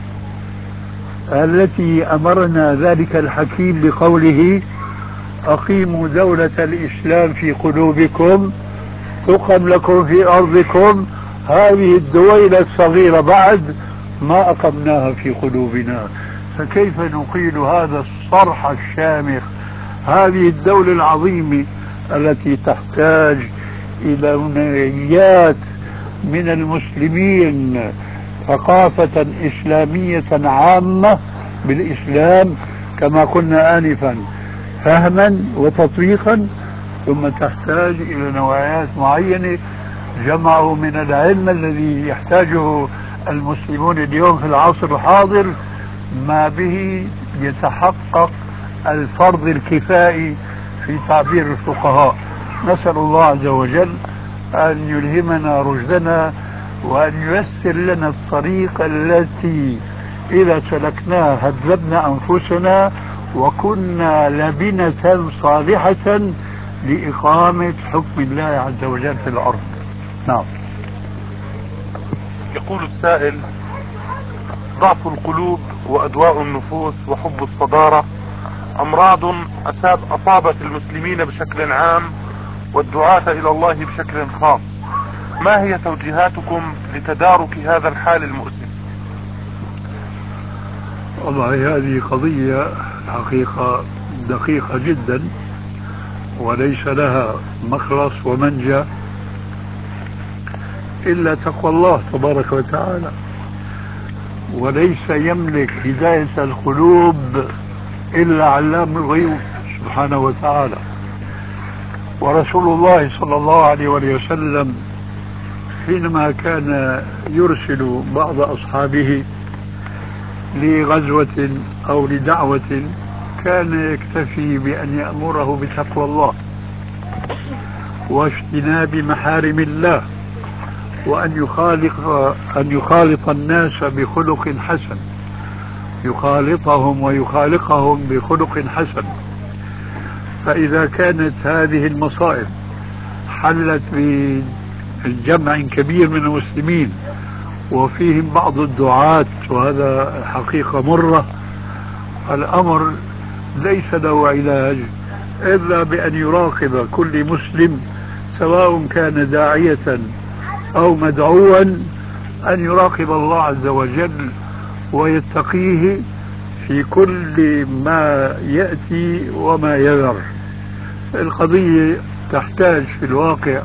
التي أمرنا ذلك الحكيم بقوله أقيموا دولة الإسلام في قلوبكم تقم لكم في أرضكم، هذه الدويلة الصغيرة بعد ما أقمناها في قلوبنا، فكيف نقيل هذا الصرح الشامخ، هذه الدولة العظيمة التي تحتاج إلى بنيات من المسلمين ثقافة إسلامية عامة بالإسلام كما قلنا آنفا، فهما وتطبيقا، ثم تحتاج إلى نوعيات معينة جمعوا من العلم الذي يحتاجه المسلمون اليوم في العصر الحاضر، ما به يتحقق الفرض الكفائي في تعبير الفقهاء. نسأل الله عز وجل أن يلهمنا رشدنا وأن ييسر لنا الطريق التي إذا سلكناها هذبنا أنفسنا وكنا لبنة صالحة لإقامة حكم الله عز وجل في الأرض. نعم. يقول السائل: ضعف القلوب وأدواء النفوس وحب الصدارة أمراض أصابت المسلمين بشكل عام والدعاة إلى الله بشكل خاص، ما هي توجيهاتكم لتدارك هذا الحال المؤسف؟ والله هذه قضية حقيقة دقيقة جدا وليس لها مخلص ومنجى إلا تقوى الله تبارك وتعالى، وليس يملك هداية القلوب إلا علام الغيوب سبحانه وتعالى. ورسول الله صلى الله عليه وسلم حينما كان يرسل بعض أصحابه لغزوة أو لدعوة كان يكتفي بأن يأمره بتقوى الله واجتناب محارم الله وأن يخالط الناس بخلق حسن، يخالطهم ويخالقهم بخلق حسن. فإذا كانت هذه المصائب حلت بجمع كبير من المسلمين وفيهم بعض الدعاة، وهذا حقيقة مرة، الأمر ليس له علاج إلا بأن يراقب كل مسلم سواء كان داعية أو مدعوا أن يراقب الله عز وجل ويتقيه في كل ما يأتي وما يذر. القضية تحتاج في الواقع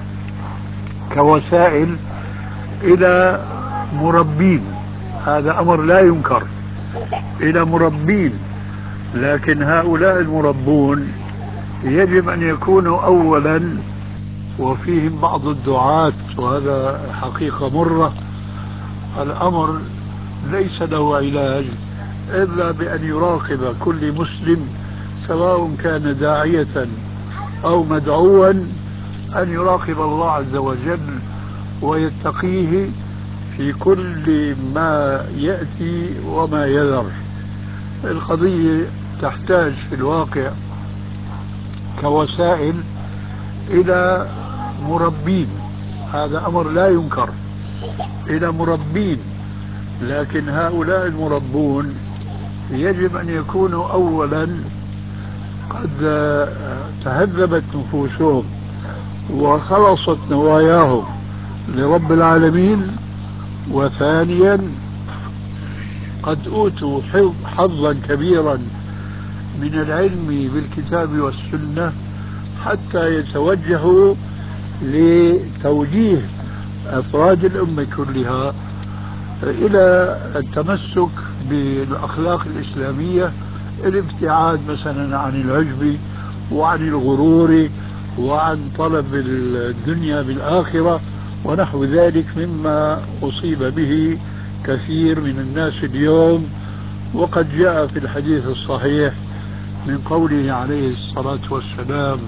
كوسائل إلى مربين، هذا أمر لا ينكر، إلى مربين، لكن هؤلاء المربون يجب أن يكونوا أولا وفيهم بعض الدعاة، وهذا حقيقة مرة. الأمر ليس له علاج إلا بأن يراقب كل مسلم سواء كان داعية أو مدعوا أن يراقب الله عز وجل ويتقيه في كل ما يأتي وما يذر. القضية تحتاج في الواقع كوسائل إلى مربين، هذا أمر لا ينكر، إلى مربين، لكن هؤلاء المربون يجب أن يكونوا أولا قد تهذبت نفوسهم وخلصت نواياهم لرب العالمين، وثانيا قد أوتوا حظا كبيرا من العلم بالكتاب والسنة حتى يتوجهوا لتوجيه أفراد الأمة كلها إلى التمسك بالأخلاق الإسلامية، الابتعاد مثلا عن العجب وعن الغرور وعن طلب الدنيا بالآخرة ونحو ذلك مما أصيب به كثير من الناس اليوم. وقد جاء في الحديث الصحيح من قوله عليه الصلاة والسلام: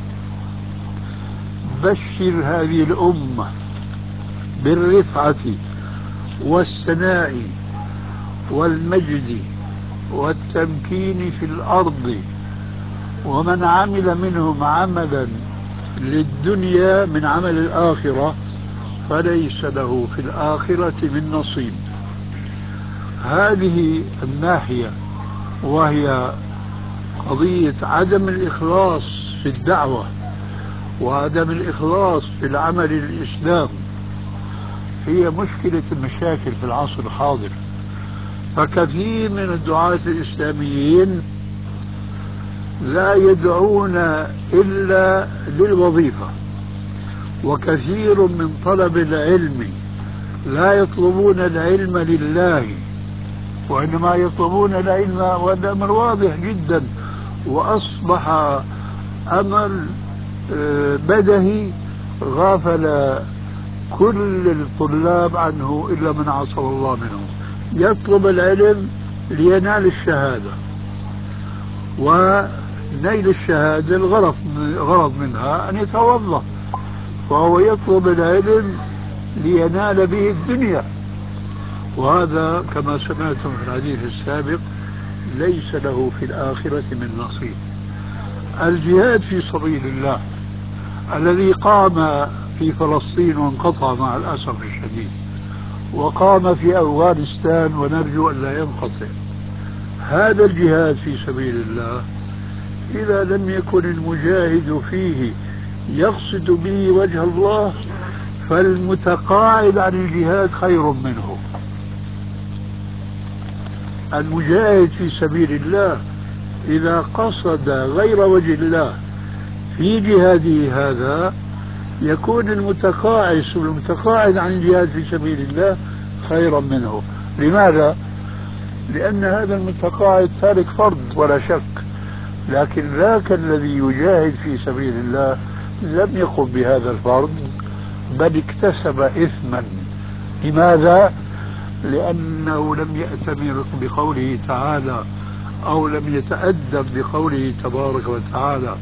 بشر هذه الأمة بالرفعة والثناء والمجد والتمكين في الأرض، ومن عمل منهم عملا للدنيا من عمل الآخرة فليس له في الآخرة من نصيب. هذه الناحية وهي قضية عدم الإخلاص في الدعوة وعدم الإخلاص في العمل الإسلام هي مشكلة المشاكل في العصر الحاضر. فكثير من الدعاة الإسلاميين لا يدعون إلا للوظيفة، وكثير من طلب العلم لا يطلبون العلم لله، وإنما يطلبون العلم، وهذا أمر واضح جدا وأصبح أمر بدهي غافل كل الطلاب عنه إلا من عصم الله منهم. يطلب العلم لينال الشهادة، ونيل الشهادة الغرض منها أن يتوظف، فهو يطلب العلم لينال به الدنيا، وهذا كما سمعتم في الحديث السابق ليس له في الآخرة من نصيب. الجهاد في سبيل الله الذي قام في فلسطين وانقطع مع الأسف الشديد، وقام في أفغانستان ونرجو أن لا ينقطع، هذا الجهاد في سبيل الله إذا لم يكن المجاهد فيه يقصد به وجه الله فالمتقاعد عن الجهاد خير منه. المجاهد في سبيل الله إذا قصد غير وجه الله في جهاده هذا يكون المتقاعد عن الجهاد في سبيل الله خيرا منه. لماذا؟ لأن هذا المتقاعد تارك فرض ولا شك، لكن ذاك الذي يجاهد في سبيل الله لم يقم بهذا الفرض بل اكتسب إثما. لماذا؟ لأنه لم يأتمر بقوله تعالى أو لم يتأدب بقوله تبارك وتعالى: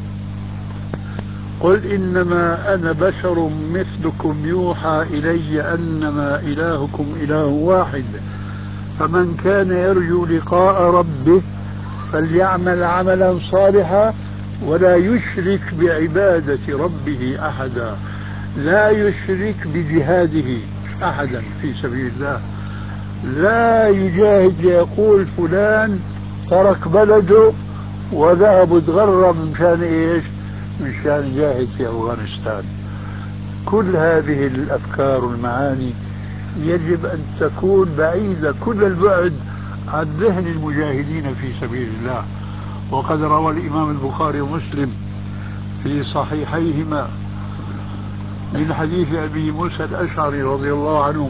قل إنما أنا بشر مثلكم يوحى إلي أنما إلهكم إله واحد فمن كان يرجو لقاء ربه فليعمل عملا صالحا ولا يشرك بعبادة ربه أحدا. لا يشرك بجهاده أحدا في سبيل الله، لا يجاهد ليقول فلان ترك بلده وذهب اتغرب مشان ايش؟ مشان يجاهد في أفغانستان. كل هذه الأفكار والمعاني يجب أن تكون بعيدة كل البعد عن ذهن المجاهدين في سبيل الله. وقد روى الإمام البخاري ومسلم في صحيحيهما من حديث أبي موسى الأشعري رضي الله عنه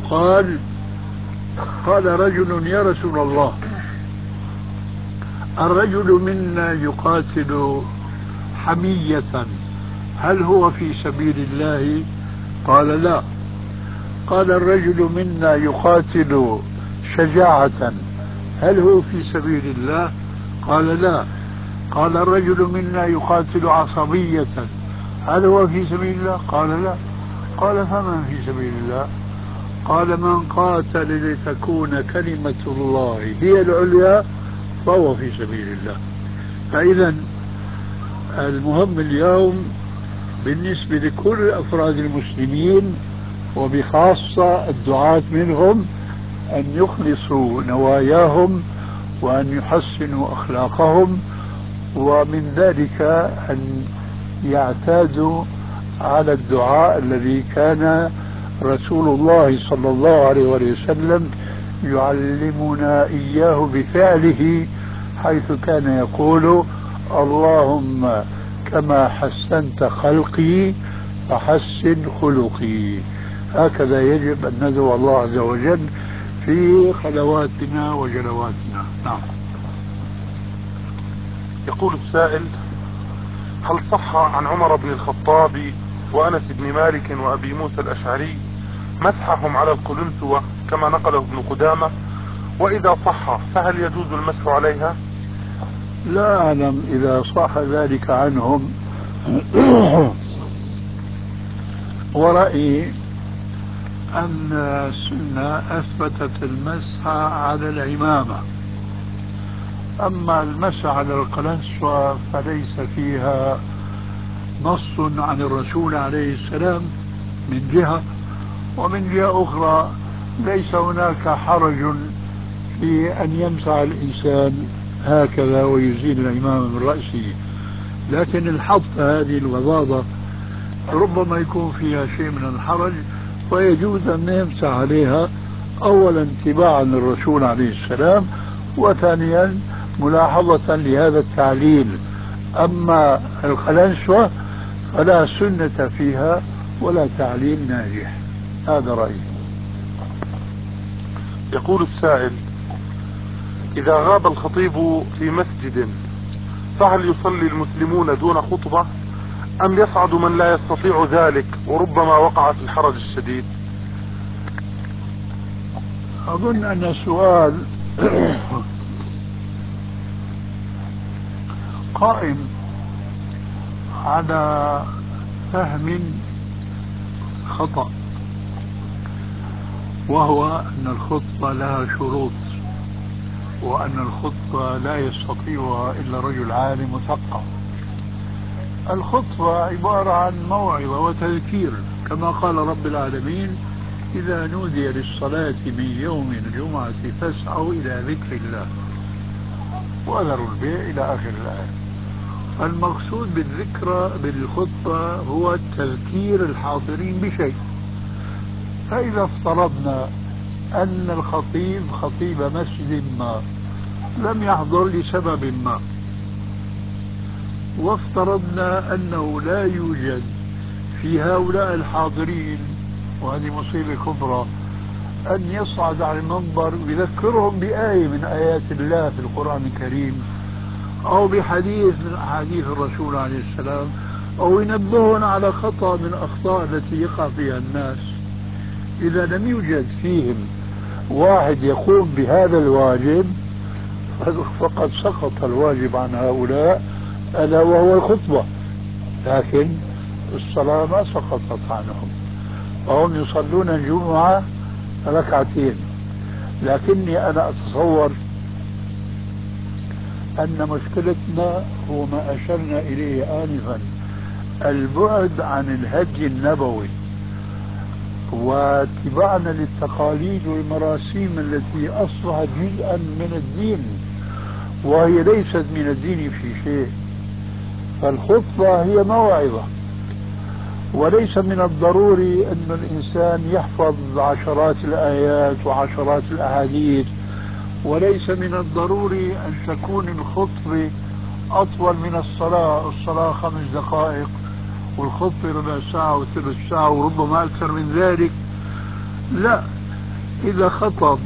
قال رجل: يا رسول الله، الرجل منا يقاتل حمية هل هو في سبيل الله؟ قال: لا. قال: الرجل منا يقاتل شجاعة هل هو في سبيل الله؟ قال: لا. قال: الرجل منا يقاتل عصبية هل هو في سبيل الله؟ قال: لا. قال فمن في سبيل الله؟ قال من قاتل لتكون كلمة الله هي العليا فهو في سبيل الله. فإذا المهم اليوم بالنسبة لكل أفراد المسلمين وبخاصة الدعاة منهم أن يخلصوا نواياهم وأن يحسنوا أخلاقهم، ومن ذلك أن يعتادوا على الدعاء الذي كان رسول الله صلى الله عليه وسلم يعلمنا إياه بفعله، حيث كان يقول: اللهم كما حسنت خلقي فحسن خلقي. هكذا يجب أن ندعو الله عز وجل في خلواتنا وجلواتنا. نعم. يقول السائل: هل صح عن عمر بن الخطاب وأنس بن مالك وأبي موسى الأشعري مسحهم على القلنسوة كما نقله ابن قدامة؟ وإذا صح فهل يجوز المسح عليها؟ لا أعلم إذا صح ذلك عنهم. ورأيي أن السنة أثبتت المسح على العمامة، أما المسح على القلنسوة فليس فيها نص عن الرسول عليه السلام من جهة، ومن جهة أخرى ليس هناك حرج في أن يمسح الإنسان هكذا ويزيل العمامة من رأسه، لكن الحط هذه الوضاضة ربما يكون فيها شيء من الحرج، ويجوز أن يمسح عليها أولا اتباعا للرسول عليه السلام، وثانيا ملاحظة لهذا التعليل. أما القلنسوة فلا سنة فيها ولا تعليل ناجح. هذا رأيي. يقول السائل: إذا غاب الخطيب في مسجد فهل يصلي المسلمون دون خطبة أم يصعد من لا يستطيع ذلك وربما وقع في الحرج الشديد؟ أظن أن السؤال قائم على فهم خطأ، وهو أن الخطبة لها شروط، وأن الخطبة لا يستطيعها إلا رجل عالم مثقف. الخطبة عبارة عن موعظة وتذكير، كما قال رب العالمين: إذا نودي للصلاة من يوم الجمعة فاسعوا إلى ذكر الله وذروا البيع إلى آخر الآية. المقصود بالذكرى بالخطبة هو تذكير الحاضرين بشيء. فإذا افترضنا أن الخطيب خطيب مسجد ما لم يحضر لسبب ما، وافترضنا أنه لا يوجد في هؤلاء الحاضرين، وهذه مصيبة كبرى، أن يصعد على المنبر ويذكرهم بآية من آيات الله في القرآن الكريم أو بحديث من أحاديث الرسول عليه السلام، أو ينبهون على خطأ من الأخطاء التي يقع فيها الناس. إذا لم يوجد فيهم واحد يقوم بهذا الواجب فقد سقط الواجب عن هؤلاء، ألا وهو الخطبة. لكن الصلاة ما سقطت عنهم، وهم يصلون الجمعة ركعتين. لكني أنا أتصور أن مشكلتنا هو ما أشرنا إليه آنفا: البعد عن الهدي النبوي واتباعنا للتقاليد والمراسيم التي أصبحت جزءا من الدين وهي ليست من الدين في شيء. فالخطبة هي موعظة، وليس من الضروري أن الإنسان يحفظ عشرات الآيات وعشرات الأحاديث، وليس من الضروري أن تكون الخطبة أطول من الصلاة 5 دقائق، والخطبة ربع ساعة وثلث ساعة وربما أكثر من ذلك. لا، إذا خطب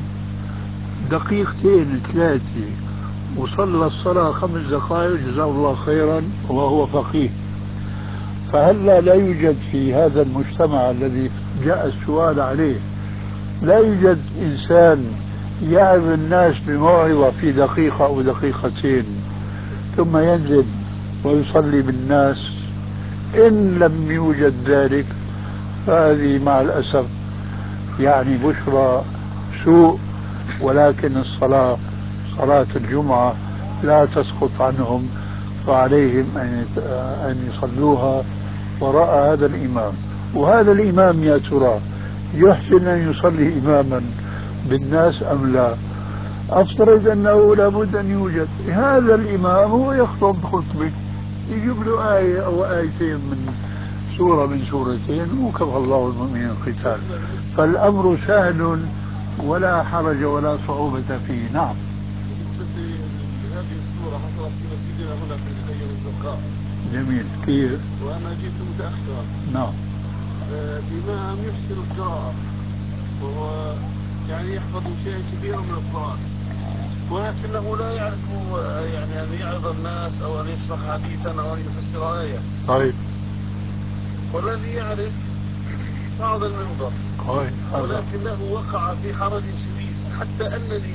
2 3 وصلى الصلاة 5 دقائق جزاه الله خيرا وهو فقيه. فهلا لا يوجد في هذا المجتمع الذي جاء السؤال عليه، لا يوجد إنسان يعظ الناس بموعظة في دقيقة أو 2 دقائق ثم ينزل ويصلي بالناس؟ إن لم يوجد ذلك فهذه مع الأسف يعني بشرى سوء، ولكن الصلاة صلاة الجمعة لا تسقط عنهم، فعليهم أن يصلوها وراء هذا الإمام. وهذا الإمام يا ترى يحسن أن يصلي إماما بالناس أم لا؟ أفترض أنه لابد أن يوجد هذا الإمام، هو يخطب خطبة يجيب له آية أو آيتين من سورة من سورتين وكفى الله المؤمنين القتال، فالأمر سهل ولا حرج ولا صعوبة فيه. نعم. بالنسبة لهذه الصورة حصلت في مسجدنا هنا في الخير الزرقاء. جميل. كيف؟ وأنا جئت متأخرا. نعم. الإمام يحسن القراءة وهو يعني يحفظ شيئا كثيرا من القرآن، ولكنه لا يعرف يعني أن يعظ الناس أو أن يشرح حديثا أو أن يفسر آية. طيب. والذي يعرف صعد المنبر. طيب. ولكنه وقع في حرج شديد حتى أنني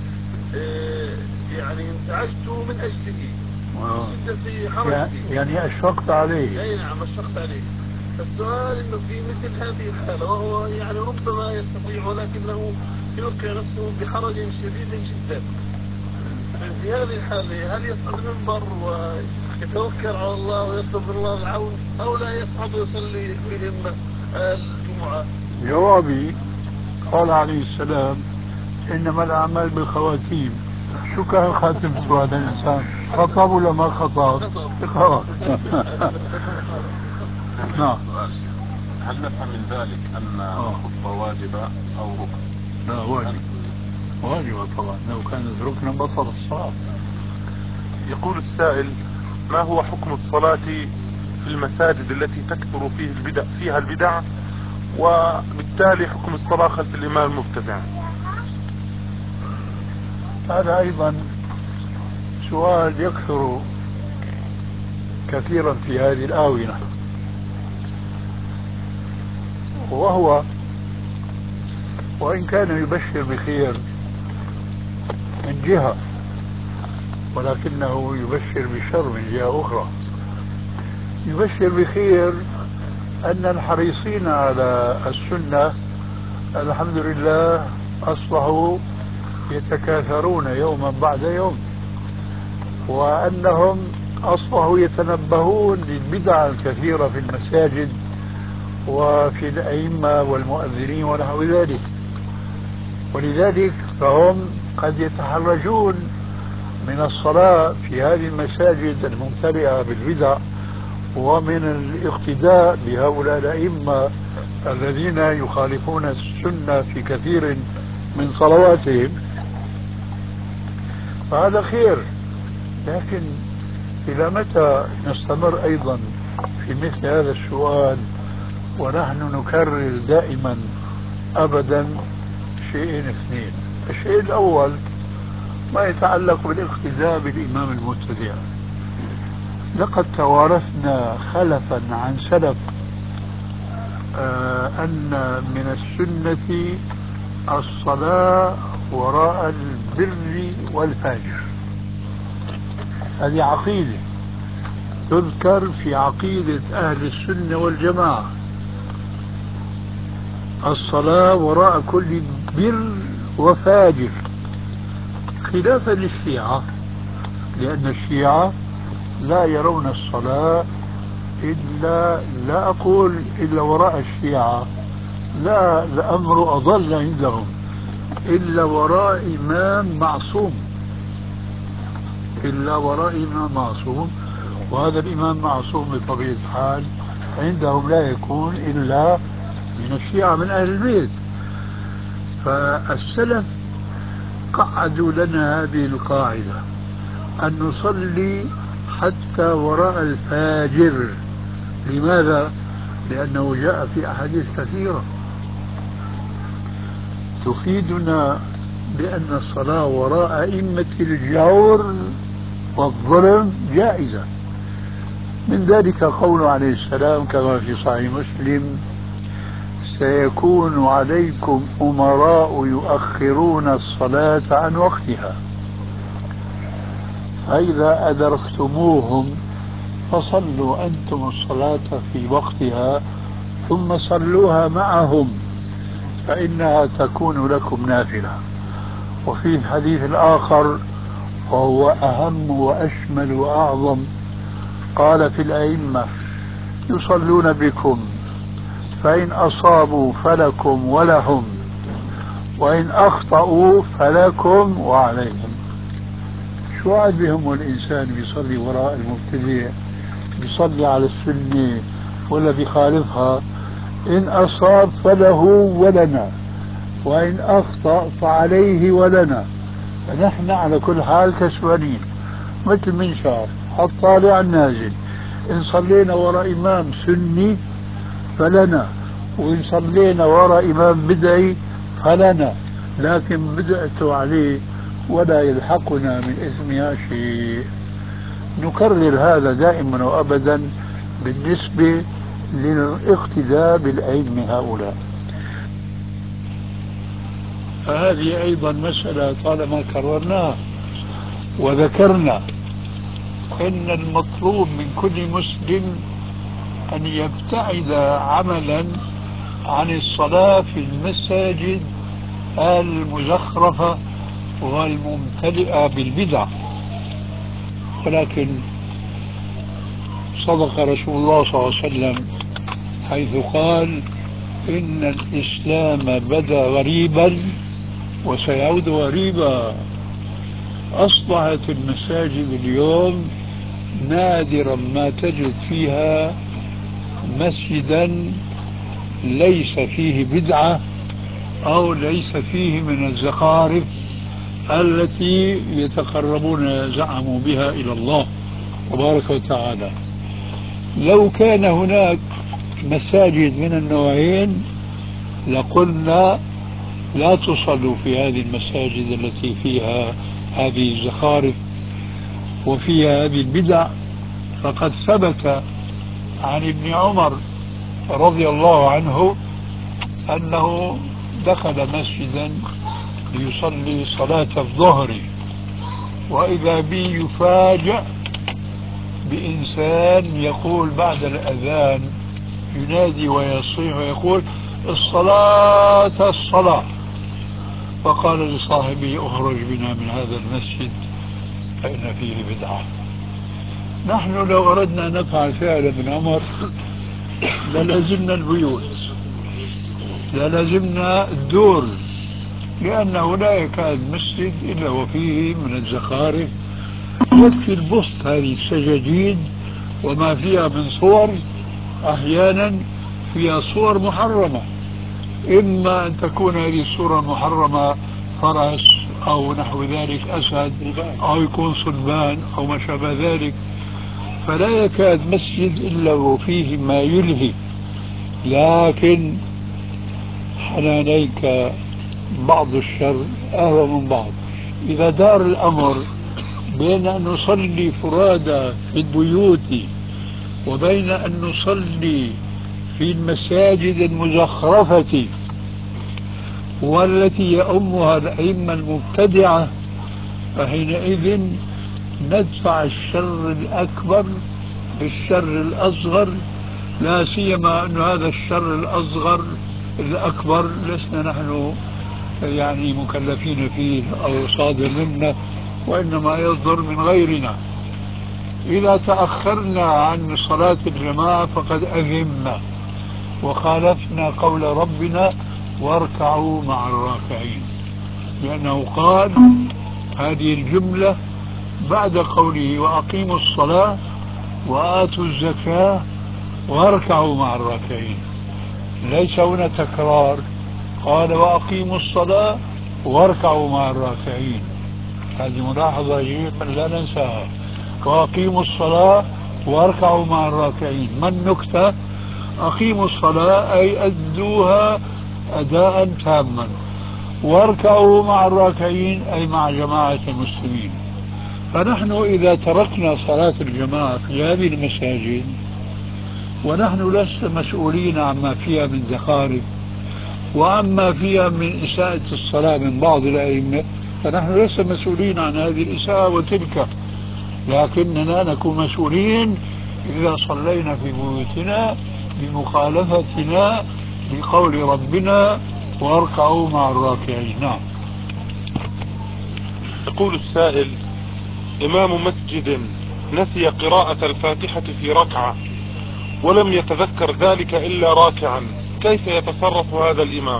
يعني انزعجت من أجله. شدة حرجه. يعني أشفقت عليه. أي نعم أشفقت عليه. السؤال انه في مثل هذه الحالة وهو يعني ربما يستطيع ولكنه يوقع نفسه بحرج شديد جدا، في هذه الحالة هل يصعد المنبر ويتوكل على الله ويطلب من الله العون او لا يصعد ويصلي بهم الجمعة؟ جوابي قال عليه السلام إنما الأعمال بالخواتيم. شو كان خاتمته هذا الإنسان؟ خطب ولا ما خطب؟ خلاص. نعم. هل نفهم من ذلك أن الخطبة واجبة أو ركن؟ لا، واجبة طبعا، لو كانت ركنا بطل الصلاة. يقول السائل: ما هو حكم الصلاة في المساجد التي تكثر فيها البدع، وبالتالي حكم الصلاة خلف الإمام المبتدع؟ هذا أيضا سؤال يكثر كثيرا في هذه الآونة، وهو وإن كان يبشر بخير من جهة، ولكنه يبشر بشر من جهة أخرى. يبشر بخير أن الحريصين على السنة الحمد لله أصبحوا يتكاثرون يوما بعد يوم، وأنهم أصبحوا يتنبهون للبدع الكثيرة في المساجد وفي الأئمة والمؤذنين ونحو ذلك، ولذلك فهم قد يتحرجون من الصلاة في هذه المساجد الممتلئة بالبدع ومن الاقتداء بهؤلاء الأئمة الذين يخالفون السنة في كثير من صلواتهم، فهذا خير. لكن إلى متى نستمر أيضا في مثل هذا السؤال ونحن نكرر دائما أبدا شيئين اثنين؟ الشيء الأول ما يتعلق بالاقتداء بالإمام المبتدع. لقد توارثنا خلفا عن سلف أن من السنة الصلاة وراء البر والفاجر. هذه عقيدة تذكر في عقيدة أهل السنة والجماعة، الصلاة وراء كل بر وفاجر، خلافا للشيعة، لأن الشيعة لا يرون الصلاة إلا، لا أقول إلا وراء الشيعة، لا، الأمر أضل عندهم، إلا وراء إمام معصوم، إلا وراء إمام معصوم. وهذا الإمام معصوم بطبيعة الحال عندهم لا يكون إلا من الشيعة من أهل البيت. فالسلف قعدوا لنا هذه القاعدة أن نصلي حتى وراء الفاجر. لماذا؟ لأنه جاء في أحاديث كثيرة تفيدنا بأن الصلاة وراء أئمة الجور والظلم جائزة. من ذلك قول عليه السلام كما في صحيح مسلم: سيكون عليكم أمراء يؤخرون الصلاة عن وقتها، فإذا أدركتموهم فصلوا أنتم الصلاة في وقتها ثم صلوها معهم فإنها تكون لكم نافلة. وفي الحديث الآخر وهو أهم وأشمل وأعظم قال في الأئمة يصلون بكم فإن أصابوا فلكم ولهم وإن أخطأوا فلكم وعليهم. شو عاد بهم الإنسان بيصلي وراء المبتدع بيصلي على السنة ولا بيخالفها؟ إن أصاب فله ولنا وإن أخطأ فعليه ولنا، فنحن على كل حال كسبانين مثل منشار الطالع النازل. إن صلينا وراء إمام سني فلنا، وإن صلينا وراء إمام بدعي فلنا، لكن بدعته عليه ولا يلحقنا من اسمها شيء. نكرر هذا دائما وأبدا بالنسبة للاقتداء بالأئمة هؤلاء. فهذه أيضا مسألة طالما كررناها وذكرنا أن المطلوب من كل مسلم أن يبتعد عملا عن الصلاة في المساجد المزخرفة والممتلئة بالبدع. ولكن صدق رسول الله صلى الله عليه وسلم حيث قال إن الإسلام بدأ غريبا وسيعود غريبا. أصبحت المساجد اليوم نادرا ما تجد فيها مسجدا ليس فيه بدعة أو ليس فيه من الزخارف التي يتقربون زعموا بها إلى الله تبارك وتعالى. لو كان هناك مساجد من النوعين لقلنا لا تصلوا في هذه المساجد التي فيها هذه الزخارف وفيها هذه البدع. فقد ثبت عن ابن عمر رضي الله عنه أنه دخل مسجدا ليصلي صلاة الظهر، وإذا به يفاجأ بإنسان يقول بعد الأذان ينادي ويصيح ويقول الصلاة الصلاة. فقال لصاحبه اخرج بنا من هذا المسجد فإن فيه بدعة. نحن لو أردنا أن نفعل فعل ابن عمر للزمنا البيوت، للزمنا الدور، لأنه لا يكاد مسجد إلا وفيه من الزخارف. يكفي البسط هذه السجاجيد وما فيها من صور، أحيانا فيها صور محرمة، إما أن تكون هذه الصورة المحرمة فرس أو نحو ذلك، أسد، أو يكون صلبان أو ما شابه ذلك. فلا يكاد مسجد إلا وفيه ما يلهي. لكن حنانيك بعض الشر أهون من بعض. إذا دار الأمر بين أن نصلي فرادى في البيوت وبين أن نصلي في المساجد المزخرفة والتي يؤمها الأئمة المبتدعة، فحينئذ ندفع الشر الأكبر بالشر الأصغر، لا سيما أن هذا الشر الأصغر الأكبر لسنا نحن يعني مكلفين فيه أو صادر منا، وإنما يصدر من غيرنا. إذا تأخرنا عن صلاة الجماعة فقد أثمنا وخالفنا قول ربنا واركعوا مع الراكعين، لأنه قال هذه الجملة بعد قوله وأقيموا الصلاة وآتوا الزكاة واركعوا مع الراكعين. ليس هنا تكرار، قال وأقيموا الصلاة واركعوا مع الراكعين. هذه ملاحظة يجب أن لا ننساها. وأقيموا الصلاة واركعوا مع الراكعين. ما النكتة؟ أقيموا الصلاة أي أدوها أداء تاما، واركعوا مع الراكعين أي مع جماعة المسلمين. فنحن إذا تركنا صلاة الجماعة في هذه المساجد ونحن لسنا مسؤولين عما فيها من زخارف وعما فيها من إساءة الصلاة من بعض الأئمة، فنحن لسنا مسؤولين عن هذه الإساءة وتلك، لكننا نكون مسؤولين إذا صلينا في بيوتنا بمخالفتنا لقول ربنا واركعوا مع الراكعين. نعم. يقول السائل: إمام مسجد نسي قراءة الفاتحة في ركعة ولم يتذكر ذلك إلا راكعا، كيف يتصرف هذا الإمام؟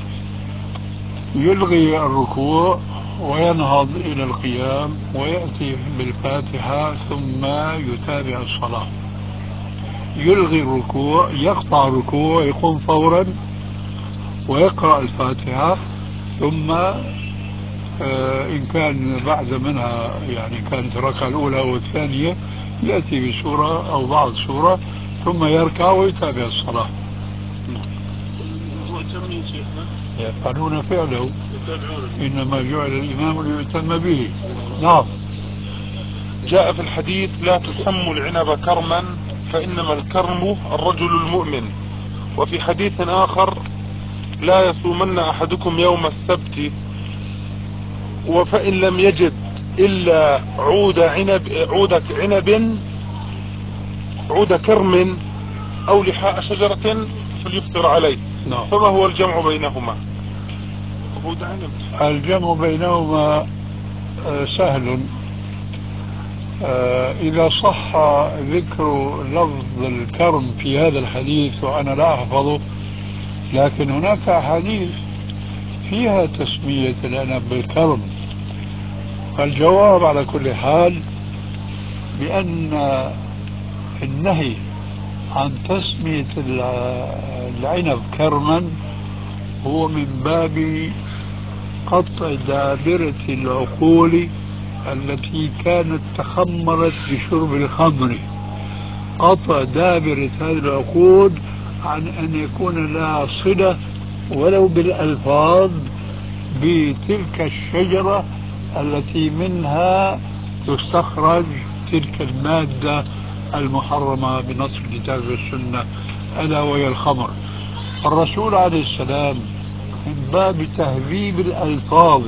يلغي الركوع وينهض إلى القيام ويأتي بالفاتحة ثم يتابع الصلاة. يلغي الركوع، يقطع الركوع، يقوم فورا ويقرأ الفاتحة، ثم إن كان بعد منها يعني كانت الركعة الأولى أو الثانية يأتي بسورة أو بعض سورة ثم يركع ويتابع الصلاة. يفعلون فعله، إنما جعل الإمام ليؤتم به. نعم. جاء في الحديث: لا تسموا العنب كرما فإنما الكرم الرجل المؤمن. وفي حديث آخر: لا يصومن أحدكم يوم السبت وفإن لم يجد إلا عود كرم أو لحاء شجرة فليفطر عليه. نعم. فما هو الجمع بينهما؟ الجمع بينهما سهل. إذا صح ذكر لفظ الكرم في هذا الحديث وأنا لا أحفظه، لكن هناك أحاديث فيها تسمية العنب بالكرم، فالجواب على كل حال بأن النهي عن تسمية العنب كرما هو من باب قطع دابرة العقول التي كانت تخمرت بشرب الخمر، قطع دابرة هذه العقول عن أن يكون لها صلة ولو بالألفاظ بتلك الشجرة التي منها تستخرج تلك المادة المحرمة بنص الكتاب والسنة، ألا وهي الخمر. الرسول عليه السلام من باب تهذيب الألفاظ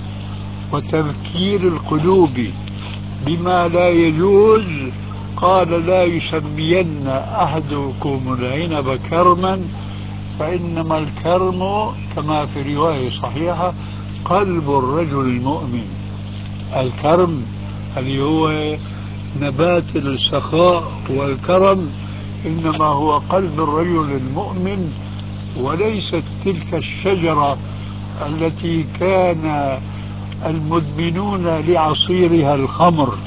وتذكير القلوب بما لا يجوز قال: لا يسمين أحدكم العنب كرما فإنما الكرم كما في رواية صحيحة قلب الرجل المؤمن. الكرم اللي هو نبات السخاء والكرم إنما هو قلب الرجل المؤمن، وليست تلك الشجرة التي كان المدمنون لعصيرها الخمر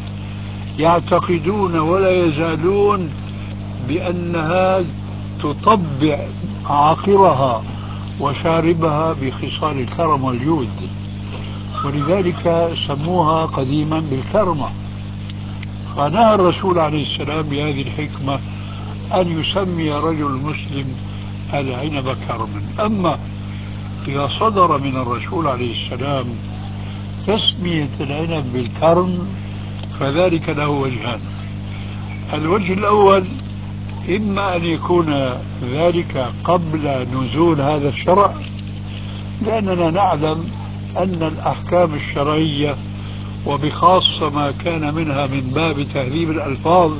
يعتقدون ولا يزالون بأنها تطبع عاقرها وشاربها بخصال الكرم والجود، ولذلك سموها قديما بالكرمة. فنهى الرسول عليه السلام بهذه الحكمة أن يسمي رجل مسلم العنب كرما. أما إذا صدر من الرسول عليه السلام تسمية العنب بالكرم فذلك له وجهان. الوجه الأول إما أن يكون ذلك قبل نزول هذا الشرع، لأننا نعلم أن الأحكام الشرعية وبخاصة ما كان منها من باب تهذيب الألفاظ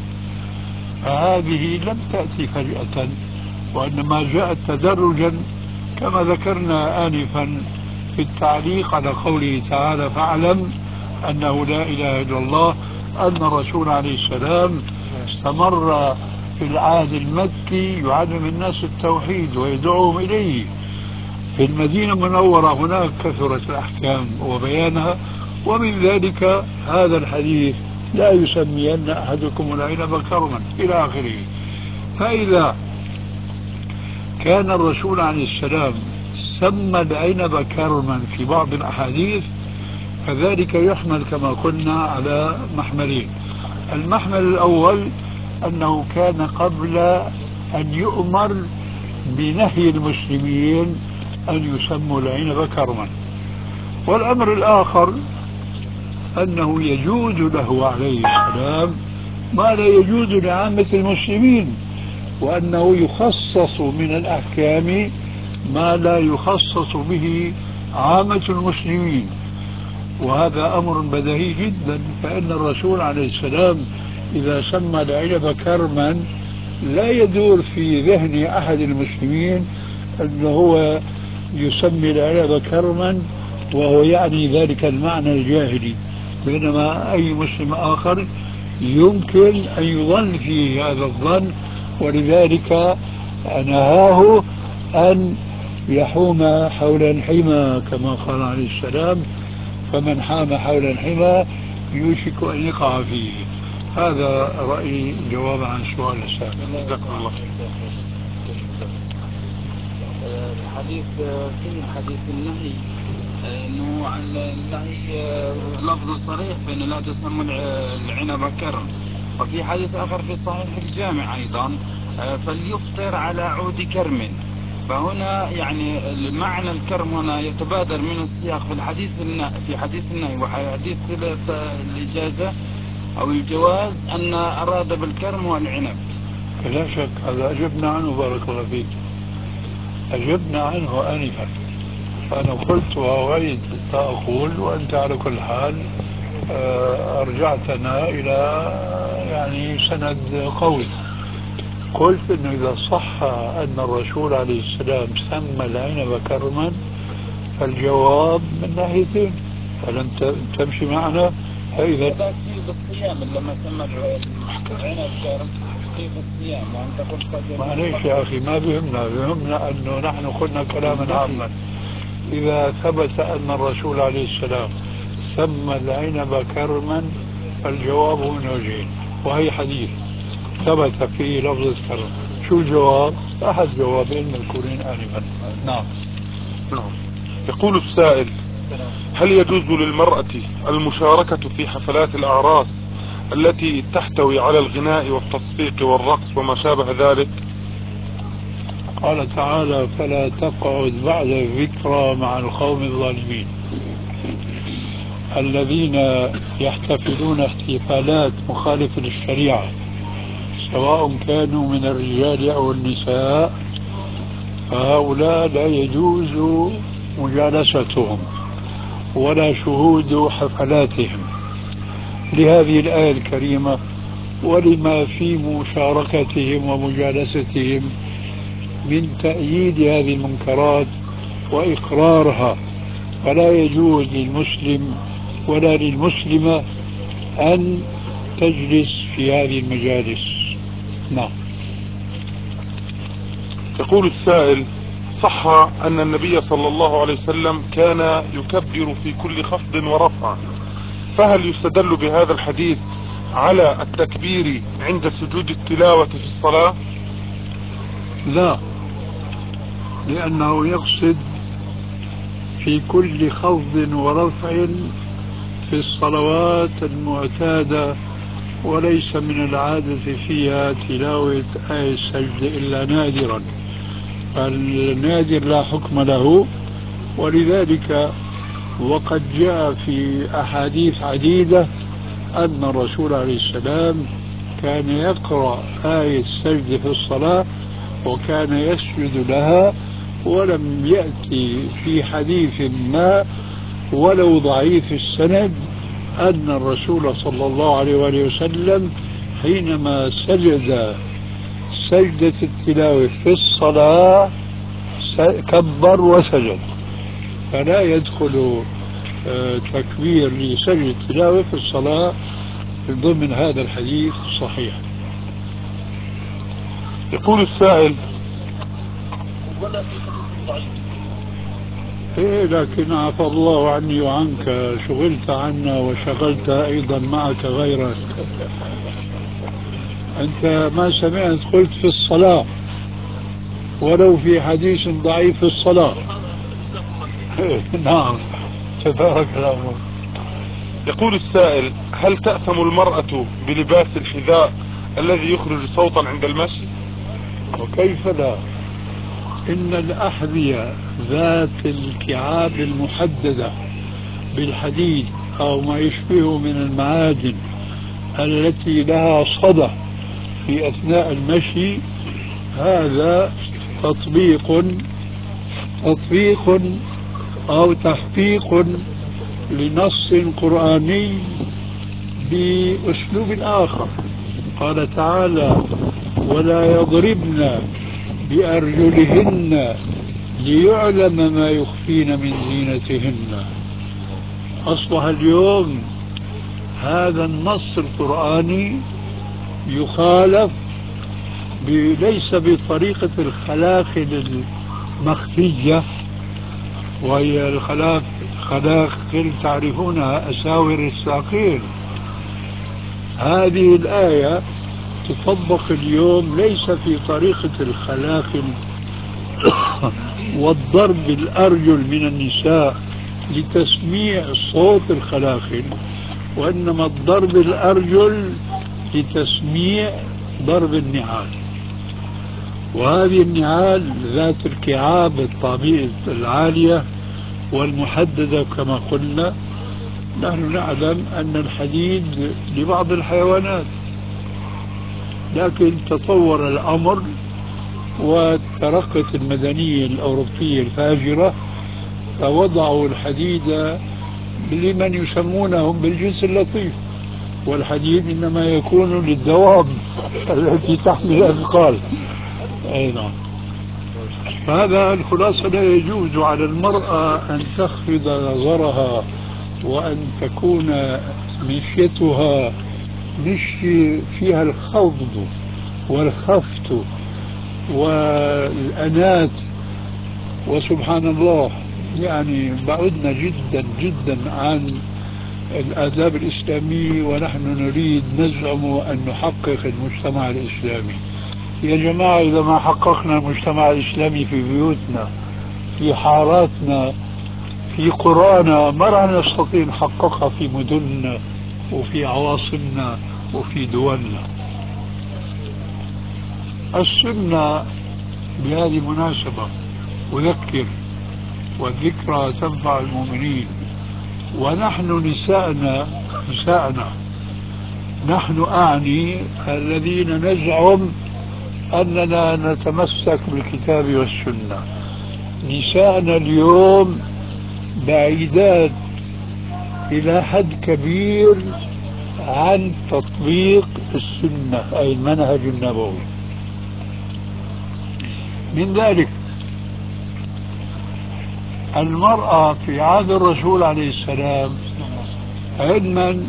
فهذه لم تأتي فجأة، وإنما جاءت تدرجا كما ذكرنا آنفا في التعليق على قوله تعالى: فاعلم أنه لا إله إلا الله، أن الرسول عليه السلام استمر في العهد المكي يعلم الناس التوحيد ويدعوهم إليه. في المدينة المنورة هناك كثرت الأحكام وبيانها، ومن ذلك هذا الحديث: لا يسمين أحدكم العنب كرما إلى آخره. فإذا كان الرسول عليه السلام سمى العنب كرما في بعض الأحاديث فذلك يحمل كما قلنا على محملين. المحمل الأول أنه كان قبل أن يؤمر بنهي المسلمين أن يسموا العنب كرما، والأمر الآخر أنه يجوز له عليه السلام ما لا يجوز لعامة المسلمين، وأنه يخصص من الأحكام ما لا يخصص به عامة المسلمين، وهذا أمر بديهي جدا. فإن الرسول عليه السلام إذا سمى العنب كرما لا يدور في ذهن أحد المسلمين أنه هو يسمي العنب كرما وهو يعني ذلك المعنى الجاهلي، بينما أي مسلم آخر يمكن أن يظن فيه هذا الظن، ولذلك نهاه أن يحوم حول الحمى كما قال عليه السلام: فمن حام حول الحمى يوشك أن يقع فيه. هذا رأيي جواب عن سؤال السائل. جزاكم الله خير. الحديث فيه حديث النهي، انه النهي لفظ صريح بانه لا تسموا العنب كرم، وفي حديث اخر في صحيح الجامع ايضا فليفطر على عود كرم. فهنا يعني معنى الكرم هنا يتبادر من السياق في حديث النهي وحديث الاجازه او الجواز ان اراد بالكرم هو العنب. لا شك هذا أجبنا عنه، بارك الله فيك، أجبنا عنه آنفا. أنا قلت وأعيد أقول، وأنت على كل حال أرجعتنا إلى يعني سند قوي. قلت أنه إذا صح أن الرسول عليه السلام سمى العنب كرما فالجواب من ناحيتين، ألم تمشي معنا؟ فإذا كذلك في بالصيام لما سمى العنب كرم في بالصيام، وأنت قلت قد معليش يا أخي، ما بهمنا أنه نحن قلنا كلاما عاما. إذا ثبت أن الرسول عليه السلام سمى العنب كرما فالجواب من وجهين، وهي حديث ثبت فيه لفظ الكرم. شو الجواب؟ أحد جوابين مذكورين آنفا. نعم. نعم. يقول السائل: هل يجوز للمرأة المشاركة في حفلات الأعراس التي تحتوي على الغناء والتصفيق والرقص وما شابه ذلك؟ قال تعالى: فلا تقعد بعد الذكرى مع القوم الظالمين الذين يحتفلون احتفالات مخالفة للشريعة، سواء كانوا من الرجال أو النساء، فهؤلاء لا يجوز مجالستهم ولا شهود حفلاتهم، لهذه الآية الكريمة ولما في مشاركتهم ومجالستهم من تأييد هذه المنكرات وإقرارها. فلا يجوز للمسلم ولا للمسلمة أن تجلس في هذه المجالس. نعم. يقول السائل: صح أن النبي صلى الله عليه وسلم كان يكبر في كل خفض ورفع، فهل يستدل بهذا الحديث على التكبير عند سجود التلاوة في الصلاة؟ لا، لأنه يقصد في كل خفض ورفع في الصلوات المعتادة، وليس من العادة فيها تلاوة آية السجد إلا نادرا، فالنادر لا حكم له. ولذلك وقد جاء في أحاديث عديدة أن الرسول عليه السلام كان يقرأ آية السجد في الصلاة وكان يسجد لها، ولم يأتي في حديث ما ولو ضعيف السند أن الرسول صلى الله عليه وآله وسلم حينما سجد سجدة التلاوة في الصلاة كبر وسجد، فلا يدخل تكبير لسجد التلاوة في الصلاة ضمن هذا الحديث الصحيح. يقول السائل: إيه، لكن عفى الله عني وعنك، شغلت عنا وشغلت أيضا معك غيرك. أنت ما سمعت قلت في الصلاة ولو في حديث ضعيف في الصلاة. نعم، تبارك الله. يقول السائل: هل تأثم المرأة بلباس الحذاء الذي يخرج صوتا عند المشي؟ وكيف لا؟ إن الأحذية ذات الكعاب المحددة بالحديد أو ما يشبهه من المعادن التي لها صدى في أثناء المشي، هذا تطبيق أو تحقيق لنص قرآني بأسلوب آخر. قال تعالى: ولا يضربن بأرجلهن ليعلم ما يخفين من زينتهن. أصبح اليوم هذا النص القرآني يخالف ليس بطريقة الخلاخل المخفية، وهي خلاخل تعرفونها، أساور الساقين. هذه الآية تطبق اليوم ليس في طريقة الخلاخل والضرب الأرجل من النساء لتسميع صوت الخلاخل، وإنما الضرب الأرجل لتسميع ضرب النعال. وهذه النعال ذات الكعاب الطابئة العالية والمحددة كما قلنا. نحن نعلم أن الحديد لبعض الحيوانات، لكن تطور الأمر وترقت المدنية الأوروبية الفاجرة فوضعوا الحديد لمن يسمونهم بالجنس اللطيف، والحديد إنما يكون للدواب التي تحمل أثقال. أي نعم. فهذا الخلاصة: لا يجوز على المرأة أن تخفض نظرها وأن تكون مشيتها مشي فيها الخفض والخفت والأنات. وسبحان الله، يعني بعدنا جدا جدا عن الآداب الإسلامية، ونحن نريد نزعم أن نحقق المجتمع الإسلامي. يا جماعة، إذا ما حققنا المجتمع الإسلامي في بيوتنا، في حاراتنا، في قرانا، ما راح نستطيع نحققها في مدننا وفي عواصمنا وفي دولنا. السنة بهذه المناسبة أذكر، والذكرى تنفع المؤمنين. ونحن نساءنا نحن أعني الذين نزعم أننا نتمسك بالكتاب والسنة، نساءنا اليوم بعيدات إلى حد كبير عن تطبيق السنة أي المنهج النبوي. من ذلك المرأة في عهد الرسول عليه السلام، علما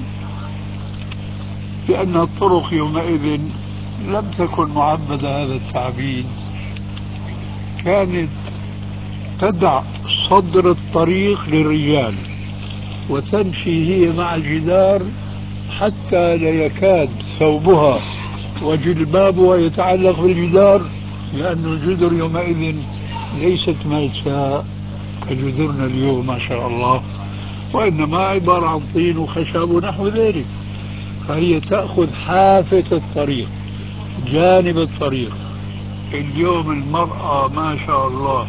بأن الطرق يومئذ لم تكن معبدة هذا التعبيد، كانت تدع صدر الطريق للرجال وتمشي هي مع الجدار حتى لا يكاد ثوبها وجلبابها يتعلق بالجدار، لأن الجدر يومئذ ليست ملساء كجذورنا اليوم ما شاء الله، وإنما عبارة عن طين وخشب ونحو ذلك. فهي تأخذ حافة الطريق، جانب الطريق. اليوم المرأة ما شاء الله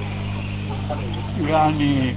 يعني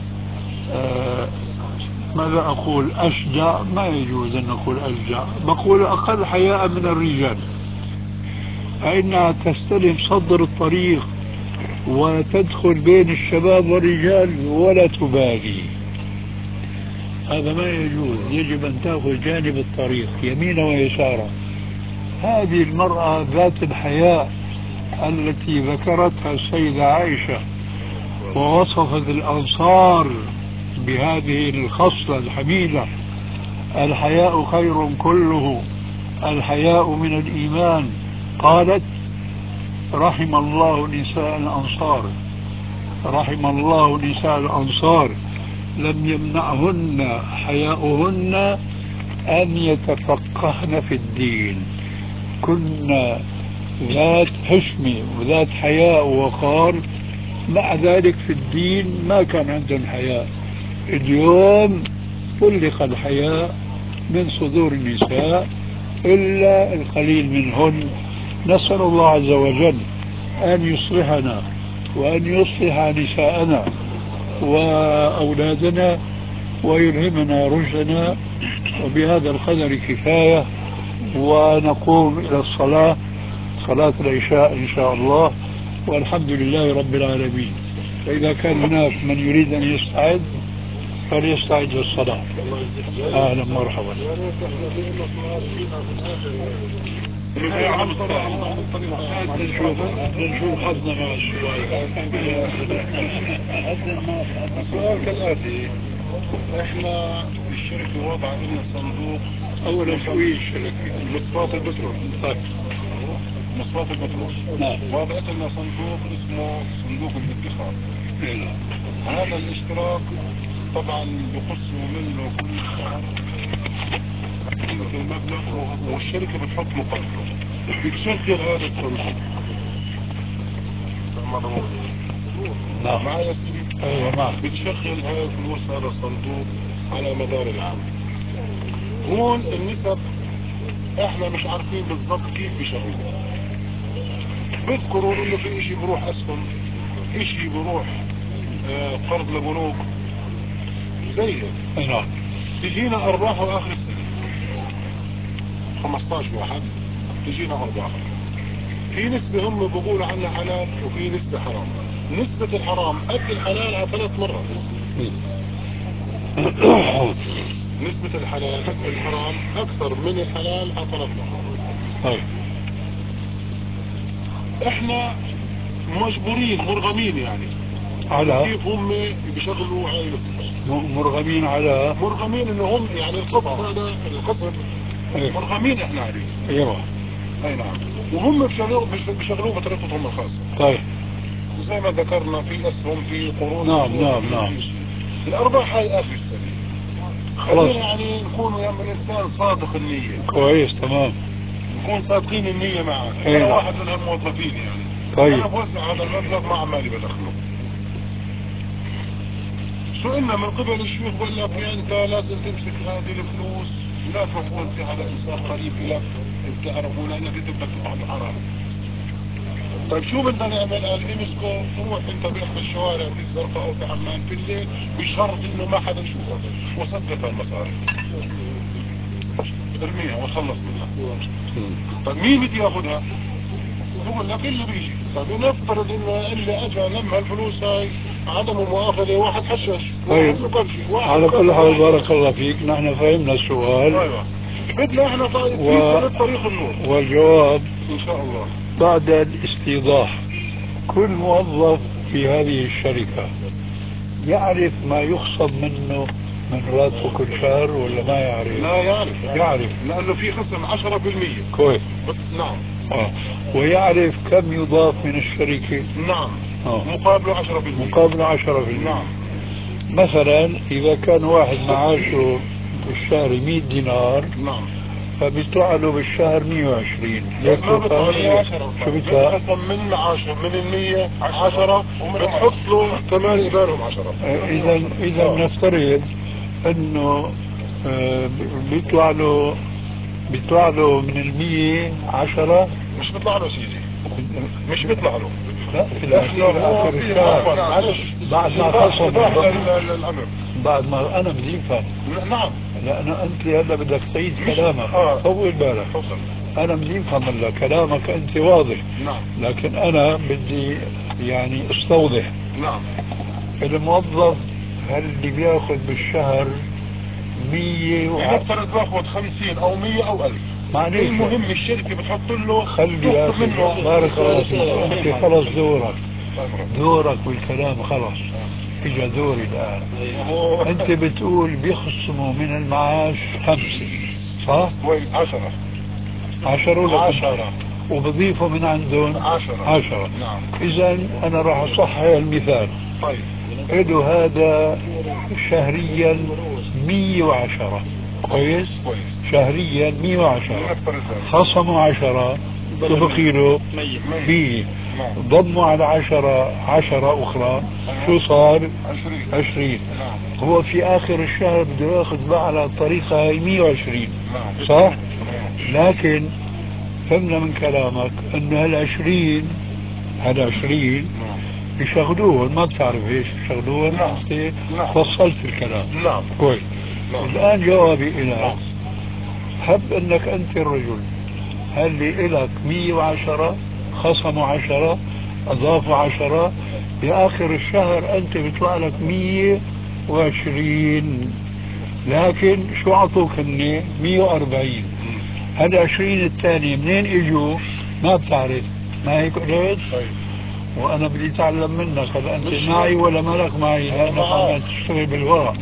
ماذا أقول، أشجع، ما يجوز أن نقول أشجع، بقول أقل حياء من الرجال، فإنها تستلم صدر الطريق وتدخل بين الشباب والرجال ولا تبالي. هذا ما يجوز، يجب أن تأخذ جانب الطريق يمينا ويسارا. هذه المرأة ذات الحياء التي ذكرتها السيدة عائشة ووصفت الأنصار بهذه الخصلة الحميدة: الحياء خير كله، الحياء من الإيمان. قالت: رحم الله نساء الأنصار، رحم الله نساء الأنصار لم يمنعهن حياؤهن أن يتفقهن في الدين، كنا ذات حشم وذات حياء ووقار، مع ذلك في الدين ما كان عندهم حياء. اليوم طلق الحياء من صدور النساء إلا القليل منهن. نسأل الله عز وجل أن يصلحنا وأن يصلح نساءنا وأولادنا ويلهمنا رشدنا. وبهذا القدر كفاية، ونقوم إلى الصلاة، صلاة العشاء إن شاء الله، والحمد لله رب العالمين. فإذا كان هناك من يريد أن يستعد فليستعد للصلاة. أهلا مرحبا. نشوف حظنا مع السؤال. السؤال كالآتي: احنا في الشركة وضع لنا صندوق. أولا شو هي الشركة؟ مصفاة البترول. طيب. مصفاة البترول. نعم. وضعت لنا صندوق اسمه صندوق الادخار. نعم. هذا الاشتراك طبعا بقسموا منه كل شهر المبلغ، والشركة بتحط مقابله. بتشغل هذا الصندوق. نعم. معي يا سيدي؟ أيوة معك. بتشغل هاي فلوس هذا الصندوق على مدار العام. هون النسب احنا مش عارفين بالضبط كيف بيشغلوها. بذكروا انه في اشي بروح اسهم، اشي بروح قرض لبنوك زي هيك. نعم. تجينا ارباح اخر السنة 15/1 تجينا ارباح. في نسبة هم بيقولوا عنها حلال وفي نسبة حرام. نسبة الحرام قد الحلال على 3 مرات. نسبة الحرام اكثر من الحلال على 3 مرات. احنا مجبورين مرغمين يعني على كيف هم بيشغلوا هاي الفلوس. مرغمين انه هم يعني القسم هذا القسم مرغمين احنا عليه. ايوه. اي نعم. وهم بيشغلوه بطريقتهم الخاصة. طيب. زي ما ذكرنا في اسهم في قروض. نعم. الارباح هاي اخر السنة. خلاص يعني نكون يا الانسان صادق النية. كويس تمام. نكون صادقين النية معه. أيوة. انا واحد من الموظفين يعني. طيب. انا بوزع هذا المبلغ مع مالي بدخله. سئلنا من قبل الشيوخ قال لك انت لازم تمسك هذه الفلوس لا تروح توزعها على انسان قريب لك بتعرفه لانك انت بدك تروح حرام. طيب شو بدنا نعمل؟ قال امسكه تروح انت باحدى الشوارع في الزرقاء او في عمان في الليل بشرط انه ما حدا يشوفك وصدق المصاري. ارميها وخلص منها. طيب مين بده ياخذها؟ بقول لك اللي بيجي. طيب نفترض انه اللي اجى لما الفلوس هاي عدم مؤاخذة واحد حشش. طيب. واحد على كل حال بارك الله فيك، نحن فهمنا السؤال. ايوه. بدنا احنا طيب في طريق النور. والجواب ان شاء الله بعد الاستيضاح. كل موظف في هذه الشركة يعرف ما يخصم منه من راتبه كل شهر ولا ما يعرف؟ لا يعرف. لأنه في خصم 10%. كويس. نعم. ويعرف كم يضاف من الشركة. نعم. مقابله 10%. نعم. مثلا إذا كان واحد معاشه بالشهر 100 دينار. نعم. فبيطلع له بالشهر 120. لا ما بيطلع له 110. شو بيطلع؟ بيتخصم من معاشه من ال 100 10 وبنحط له كمان يبالهم 10. إذا نفترض إنه بيطلع له من ال 100 10. مش بيطلع له سيدي. مش بيطلع له. لا في آخر الشهر. معلش بعد ما خصم الأمر. بعد ما أنا بدي أفهم. نعم. لأنه أنت هلا بدك تعيد كلامك. طول بالك. أنا بدي أفهم هلا كلامك أنت واضح. نعم. لكن أنا بدي يعني استوضح. نعم. الموظف هل اللي بياخذ بالشهر 100 بنفترض باخذ 50 أو 100 أو 1000. معلش المهم الشركة بتحط له خلي تخصم منه. بارك الله فيك. أنت خلص دورك بالكلام خلص. اجى دوري الآن. أنت بتقول بيخصموا من المعاش 5 صح؟ 10 ولا 10 وبضيفوا من عندهم 10. نعم. إذا أنا راح أصحح المثال. طيب. له هذا شهريا 110. كويس. شهريا 110 خصموا 10 بقي له 100. ضموا على 10 أخرى شو صار؟ 20. هو في آخر الشهر بده ياخذ بقى على الطريقة هاي 120 صح؟ لكن فهمنا من كلامك انه هال20 بيشغلوه، ما بتعرف ايش بيشغلوه. انت فصلت الكلام. نعم. كويس. الان جوابي الك. هب انك انت الرجل، هل لي الك 110 خصموا 10 اضافوا 10 باخر الشهر انت بيطلع لك 100 120. لكن شو أعطوك هن 140. هذا 20 الثاني منين اجوا ما بتعرف، ما هيك قلت؟ وانا بدي اتعلم منك. هل انت معي ولا مالك معي؟ لانك عم تشتغل بالورق.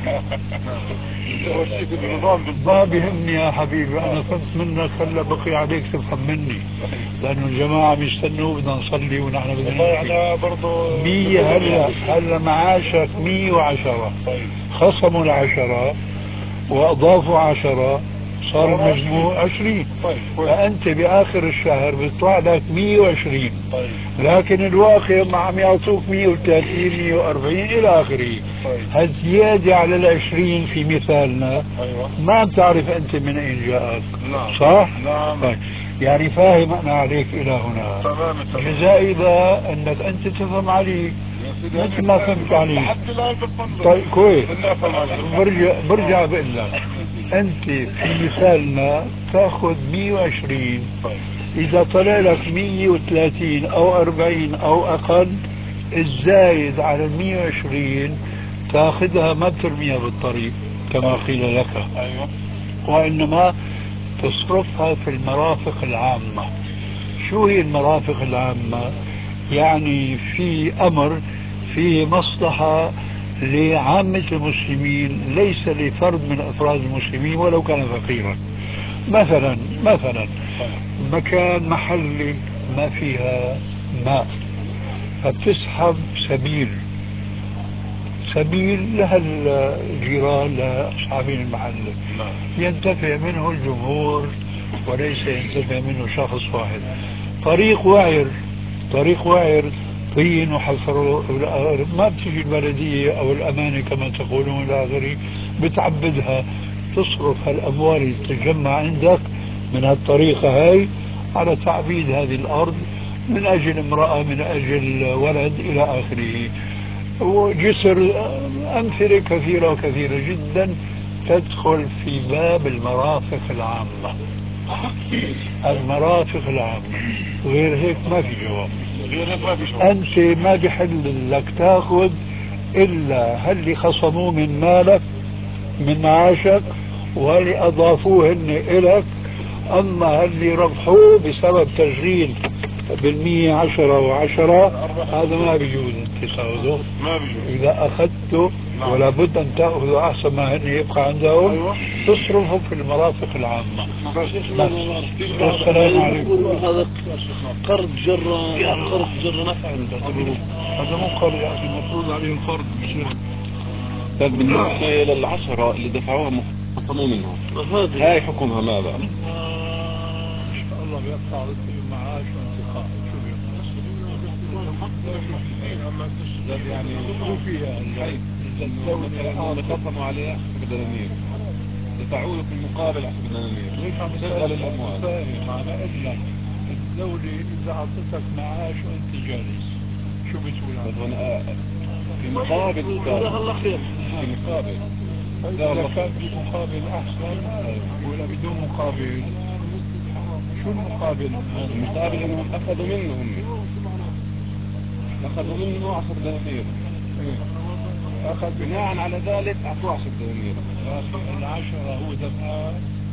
ما بيهمني يا حبيبي، انا فهمت منك، هلا بقي عليك تفهم مني، لانه الجماعه بيستنوا بدنا نصلي ونحن بدنا نحكي. برضه 100 هلا معاشك 110. خصموا العشرة واضافوا 10 صار المجموع 20. فانت باخر الشهر بيطلع لك 120. لكن الواقع ما عم يعطوك 130 140 الى اخره. هالزياده على ال 20 في مثالنا ما بتعرف انت من اين جاءك. صح؟ نعم. يعني فاهم انا عليك الى هنا. جزائي اذا انك انت تفهم علي مثل ما فهمت علي. طيب كويس. برجع بقول لك، انت في مثالنا تاخذ 120. اذا طلع لك 130 او 40 او اقل، الزايد على ال 120 تاخذها ما بترميها بالطريق كما قيل لك. وانما تصرفها في المرافق العامة. شو هي المرافق العامة؟ يعني في امر فيه مصلحة لعامة المسلمين، ليس لفرد من افراد المسلمين ولو كان فقيرا. مثلا مكان محل ما فيها ماء، فبتسحب سبيل لهالجيران لاصحابين المحل، ينتفع منه الجمهور وليس ينتفع منه شخص واحد. طريق وعر طين وحفروا ما بتجي البلدية أو الأمانة كما تقولون إلى آخره بتعبدها. تصرف هالأموال اللي تتجمع عندك من هالطريقة هاي على تعبيد هذه الأرض من أجل امرأة، من أجل ولد إلى آخره. وجسر أمثلة كثيرة وكثيرة جدا تدخل في باب المرافق العامة. المرافق العامة. غير هيك ما في جواب. أنت ما بحل لك تاخذ إلا هاللي خصموه من مالك من معاشك وهاللي أضافوه هن إلك. أما هاللي ربحوه بسبب تشغيل بالمية 10 و10 هذا ما بيجوز انت تاخذه. ما بيجوز اذا اخذته. ولا بد ان تاخذه احسن ما هن يبقى عندهم. تصرفه في المرافق العامة. والسلام عليكم. هذا قرض جر نفع. هذا مو قرض يا اخي، المفروض عليهم قرض مش طيب بالنسبة لل10 اللي دفعوها خصموا منهم، هاي حكمها ماذا؟ ان شاء الله بيقطع المعاش وانتقاء. شو بيقطع؟ يعني شو فيها لما خصموا عليه 10 دنانير دفعوا له في المقابل 10 دنانير. ليش عم تشغل الاموال؟ معنى انك الدولة اذا اعطتك معاش وانت جالس شو بتقول عنه؟ في مقابل جزاه الله خير. في مقابل إذا كان في مقابل أحسن ولا بدون مقابل. شو المقابل؟ المقابل انهم اخذوا منه اخذوا منه 10 دنانير. أخذ بناء على ذلك اعطوه 10 دنانير. يا أخي 10 هو دفعها.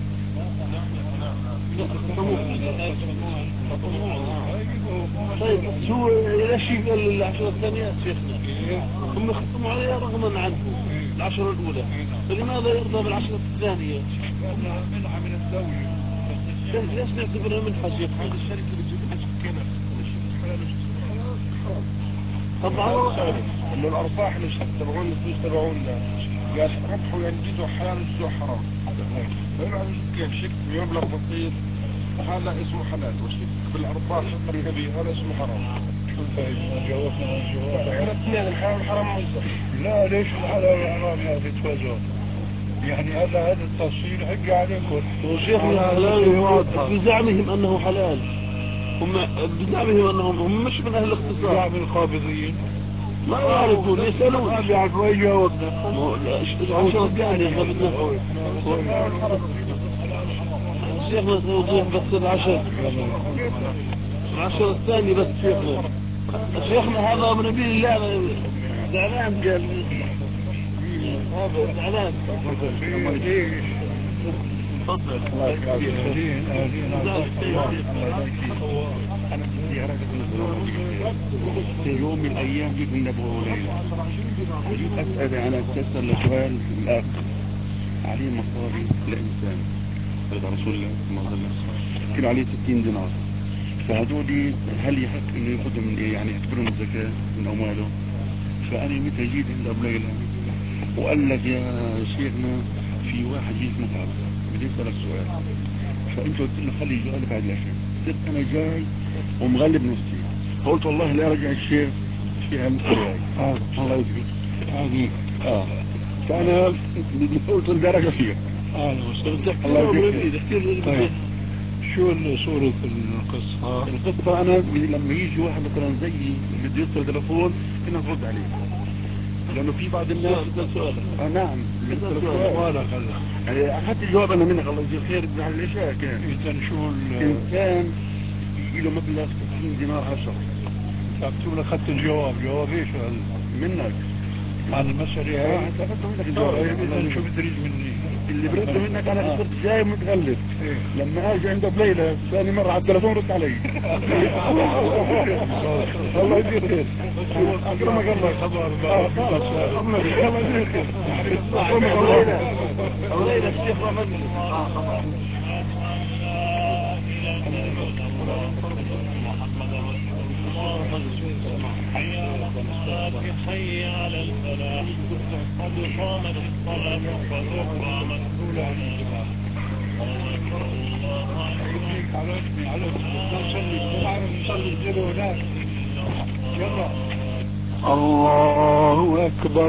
طيب شو ليش قال ال10 الثانيات شيخنا؟ هم خصموا عليها رغما عنه ال10 الأولى، فلماذا يرضى بال10 الثانية؟ لأنها منحة من الدولة. ليش نعتبرها منحة شيخنا؟ الشركة بتجيب حاجة طبعا انه الارباح اللي تبعون الفلوس تبعونا يا ربحوا ينجزوا حلال وينجزوا حرام. فيقولوا على الرزقين شيك بمبلغ بسيط هذا اسمه حلال، وشيك بالارباح كبير هذا اسمه حرام. شو الفائدة؟ ما جاوبنا عن الجواب. احنا اثنين الحلال والحرام ما يصح. لا ليش الحلال والحرام يا أخي توازن؟ يعني هذا التفصيل حجة عليكم. وشيخنا حلال بزعمهم أنه حلال. هم بزعمهم أنهم مش من أهل الاختصاص. زعم القابضين ما يعرفون يسألون. ما بيعرفوا ايش جاوبنا. العشرة الثانية احنا بدنا شيخنا توضيح بس العشرة الثانية بس شيخنا هذا من نبي الله زعلان قال زعلان. تفضل. اهلين انا بدي اراجع في يوم من الايام جيت من ابو ليلى، جيت اسال انا بتسال لسؤال الاخ عليه مصاري لانسان رضا رسول الله صلى الله عليه وسلم كانوا عليه 60 دينار، فهذول هل يحق انه ياخذوا من ايه يعني يعتبرهم الزكاه من امواله؟ فانا متى جيت عند ابو ليلى وقال لك يا شيخنا في واحد جيت متعب بدي اسالك سؤال، فانت قلت له خلي يجي بعد العشاء، صرت انا جاي ومغلب نفسي، فقلت والله لا ارجع الشيخ فيها مثل هاي الله يجزيك هذه فانا قلت بدي ارجع فيها. الله يجزيك. طيب شو صورة القصة؟ القصة انا لما يجي واحد مثلا زيي بده يتصل تليفون انا برد عليه، لانه في بعض الناس سؤال. نعم بدي سؤال. مالك هلا؟ يعني اخذت الجواب انا منك الله يجزيك خير على الاشياء كان اذا شو انسان له مبلغ 60 دينار على الشهر. انت بتقول اخذت الجواب، جواب ايش هذا؟ منك عن المسألة هاي؟ انت اخذت منك الجواب. اذا شو بتريد مني؟ اللي بريده منك انا صرت جاي متغلب، إيه؟ لما اجي عند بليلة ثاني مرة على التليفون رد علي. الله يجزيك خير. اكرمك الله. خبر الله يجزيك خير. اكرمك الله. أولينا الشيخ رمزي. حي على الفلاح قد قامت الصلاة قد قامت الله أكبر.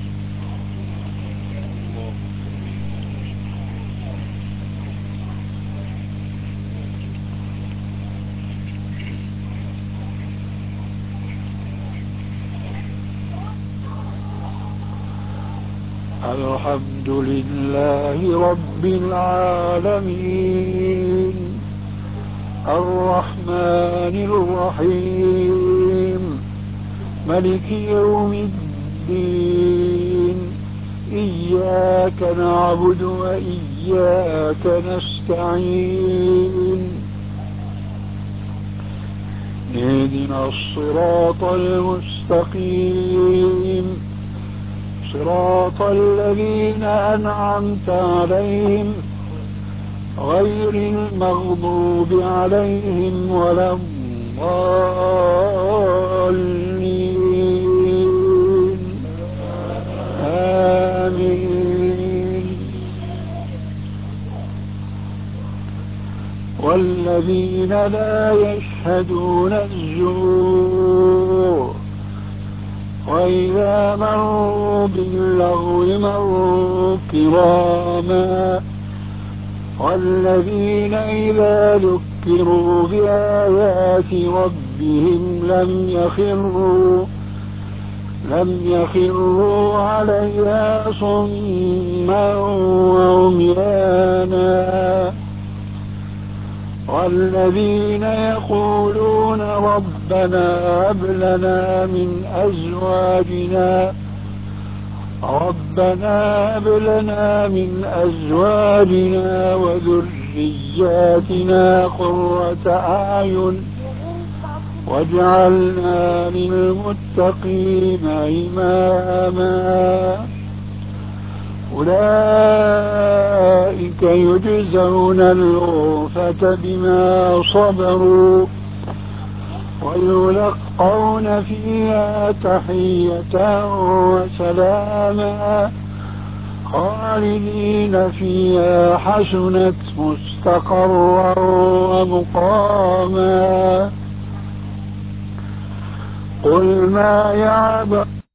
الحمد لله رب العالمين الرحمن الرحيم ملك يوم الدين إياك نعبد وإياك نستعين اهدنا الصراط المستقيم صراط الذين أنعمت عليهم غير المغضوب عليهم ولا الضالين آمين. والذين لا يشهدون الزور وإذا مروا باللغو مروا كراما والذين إذا ذكروا بآيات ربهم لم يخروا عليها صما وعميانا والذين يقولون ربنا هب لنا من أزواجنا وذرياتنا قرة أعين واجعلنا للمتقين إماما أولئك يجزون الغرفة بما صبروا ويلقون فيها تحية وسلاما خالدين فيها حسنت مستقرا ومقاما. قل ما يعبأ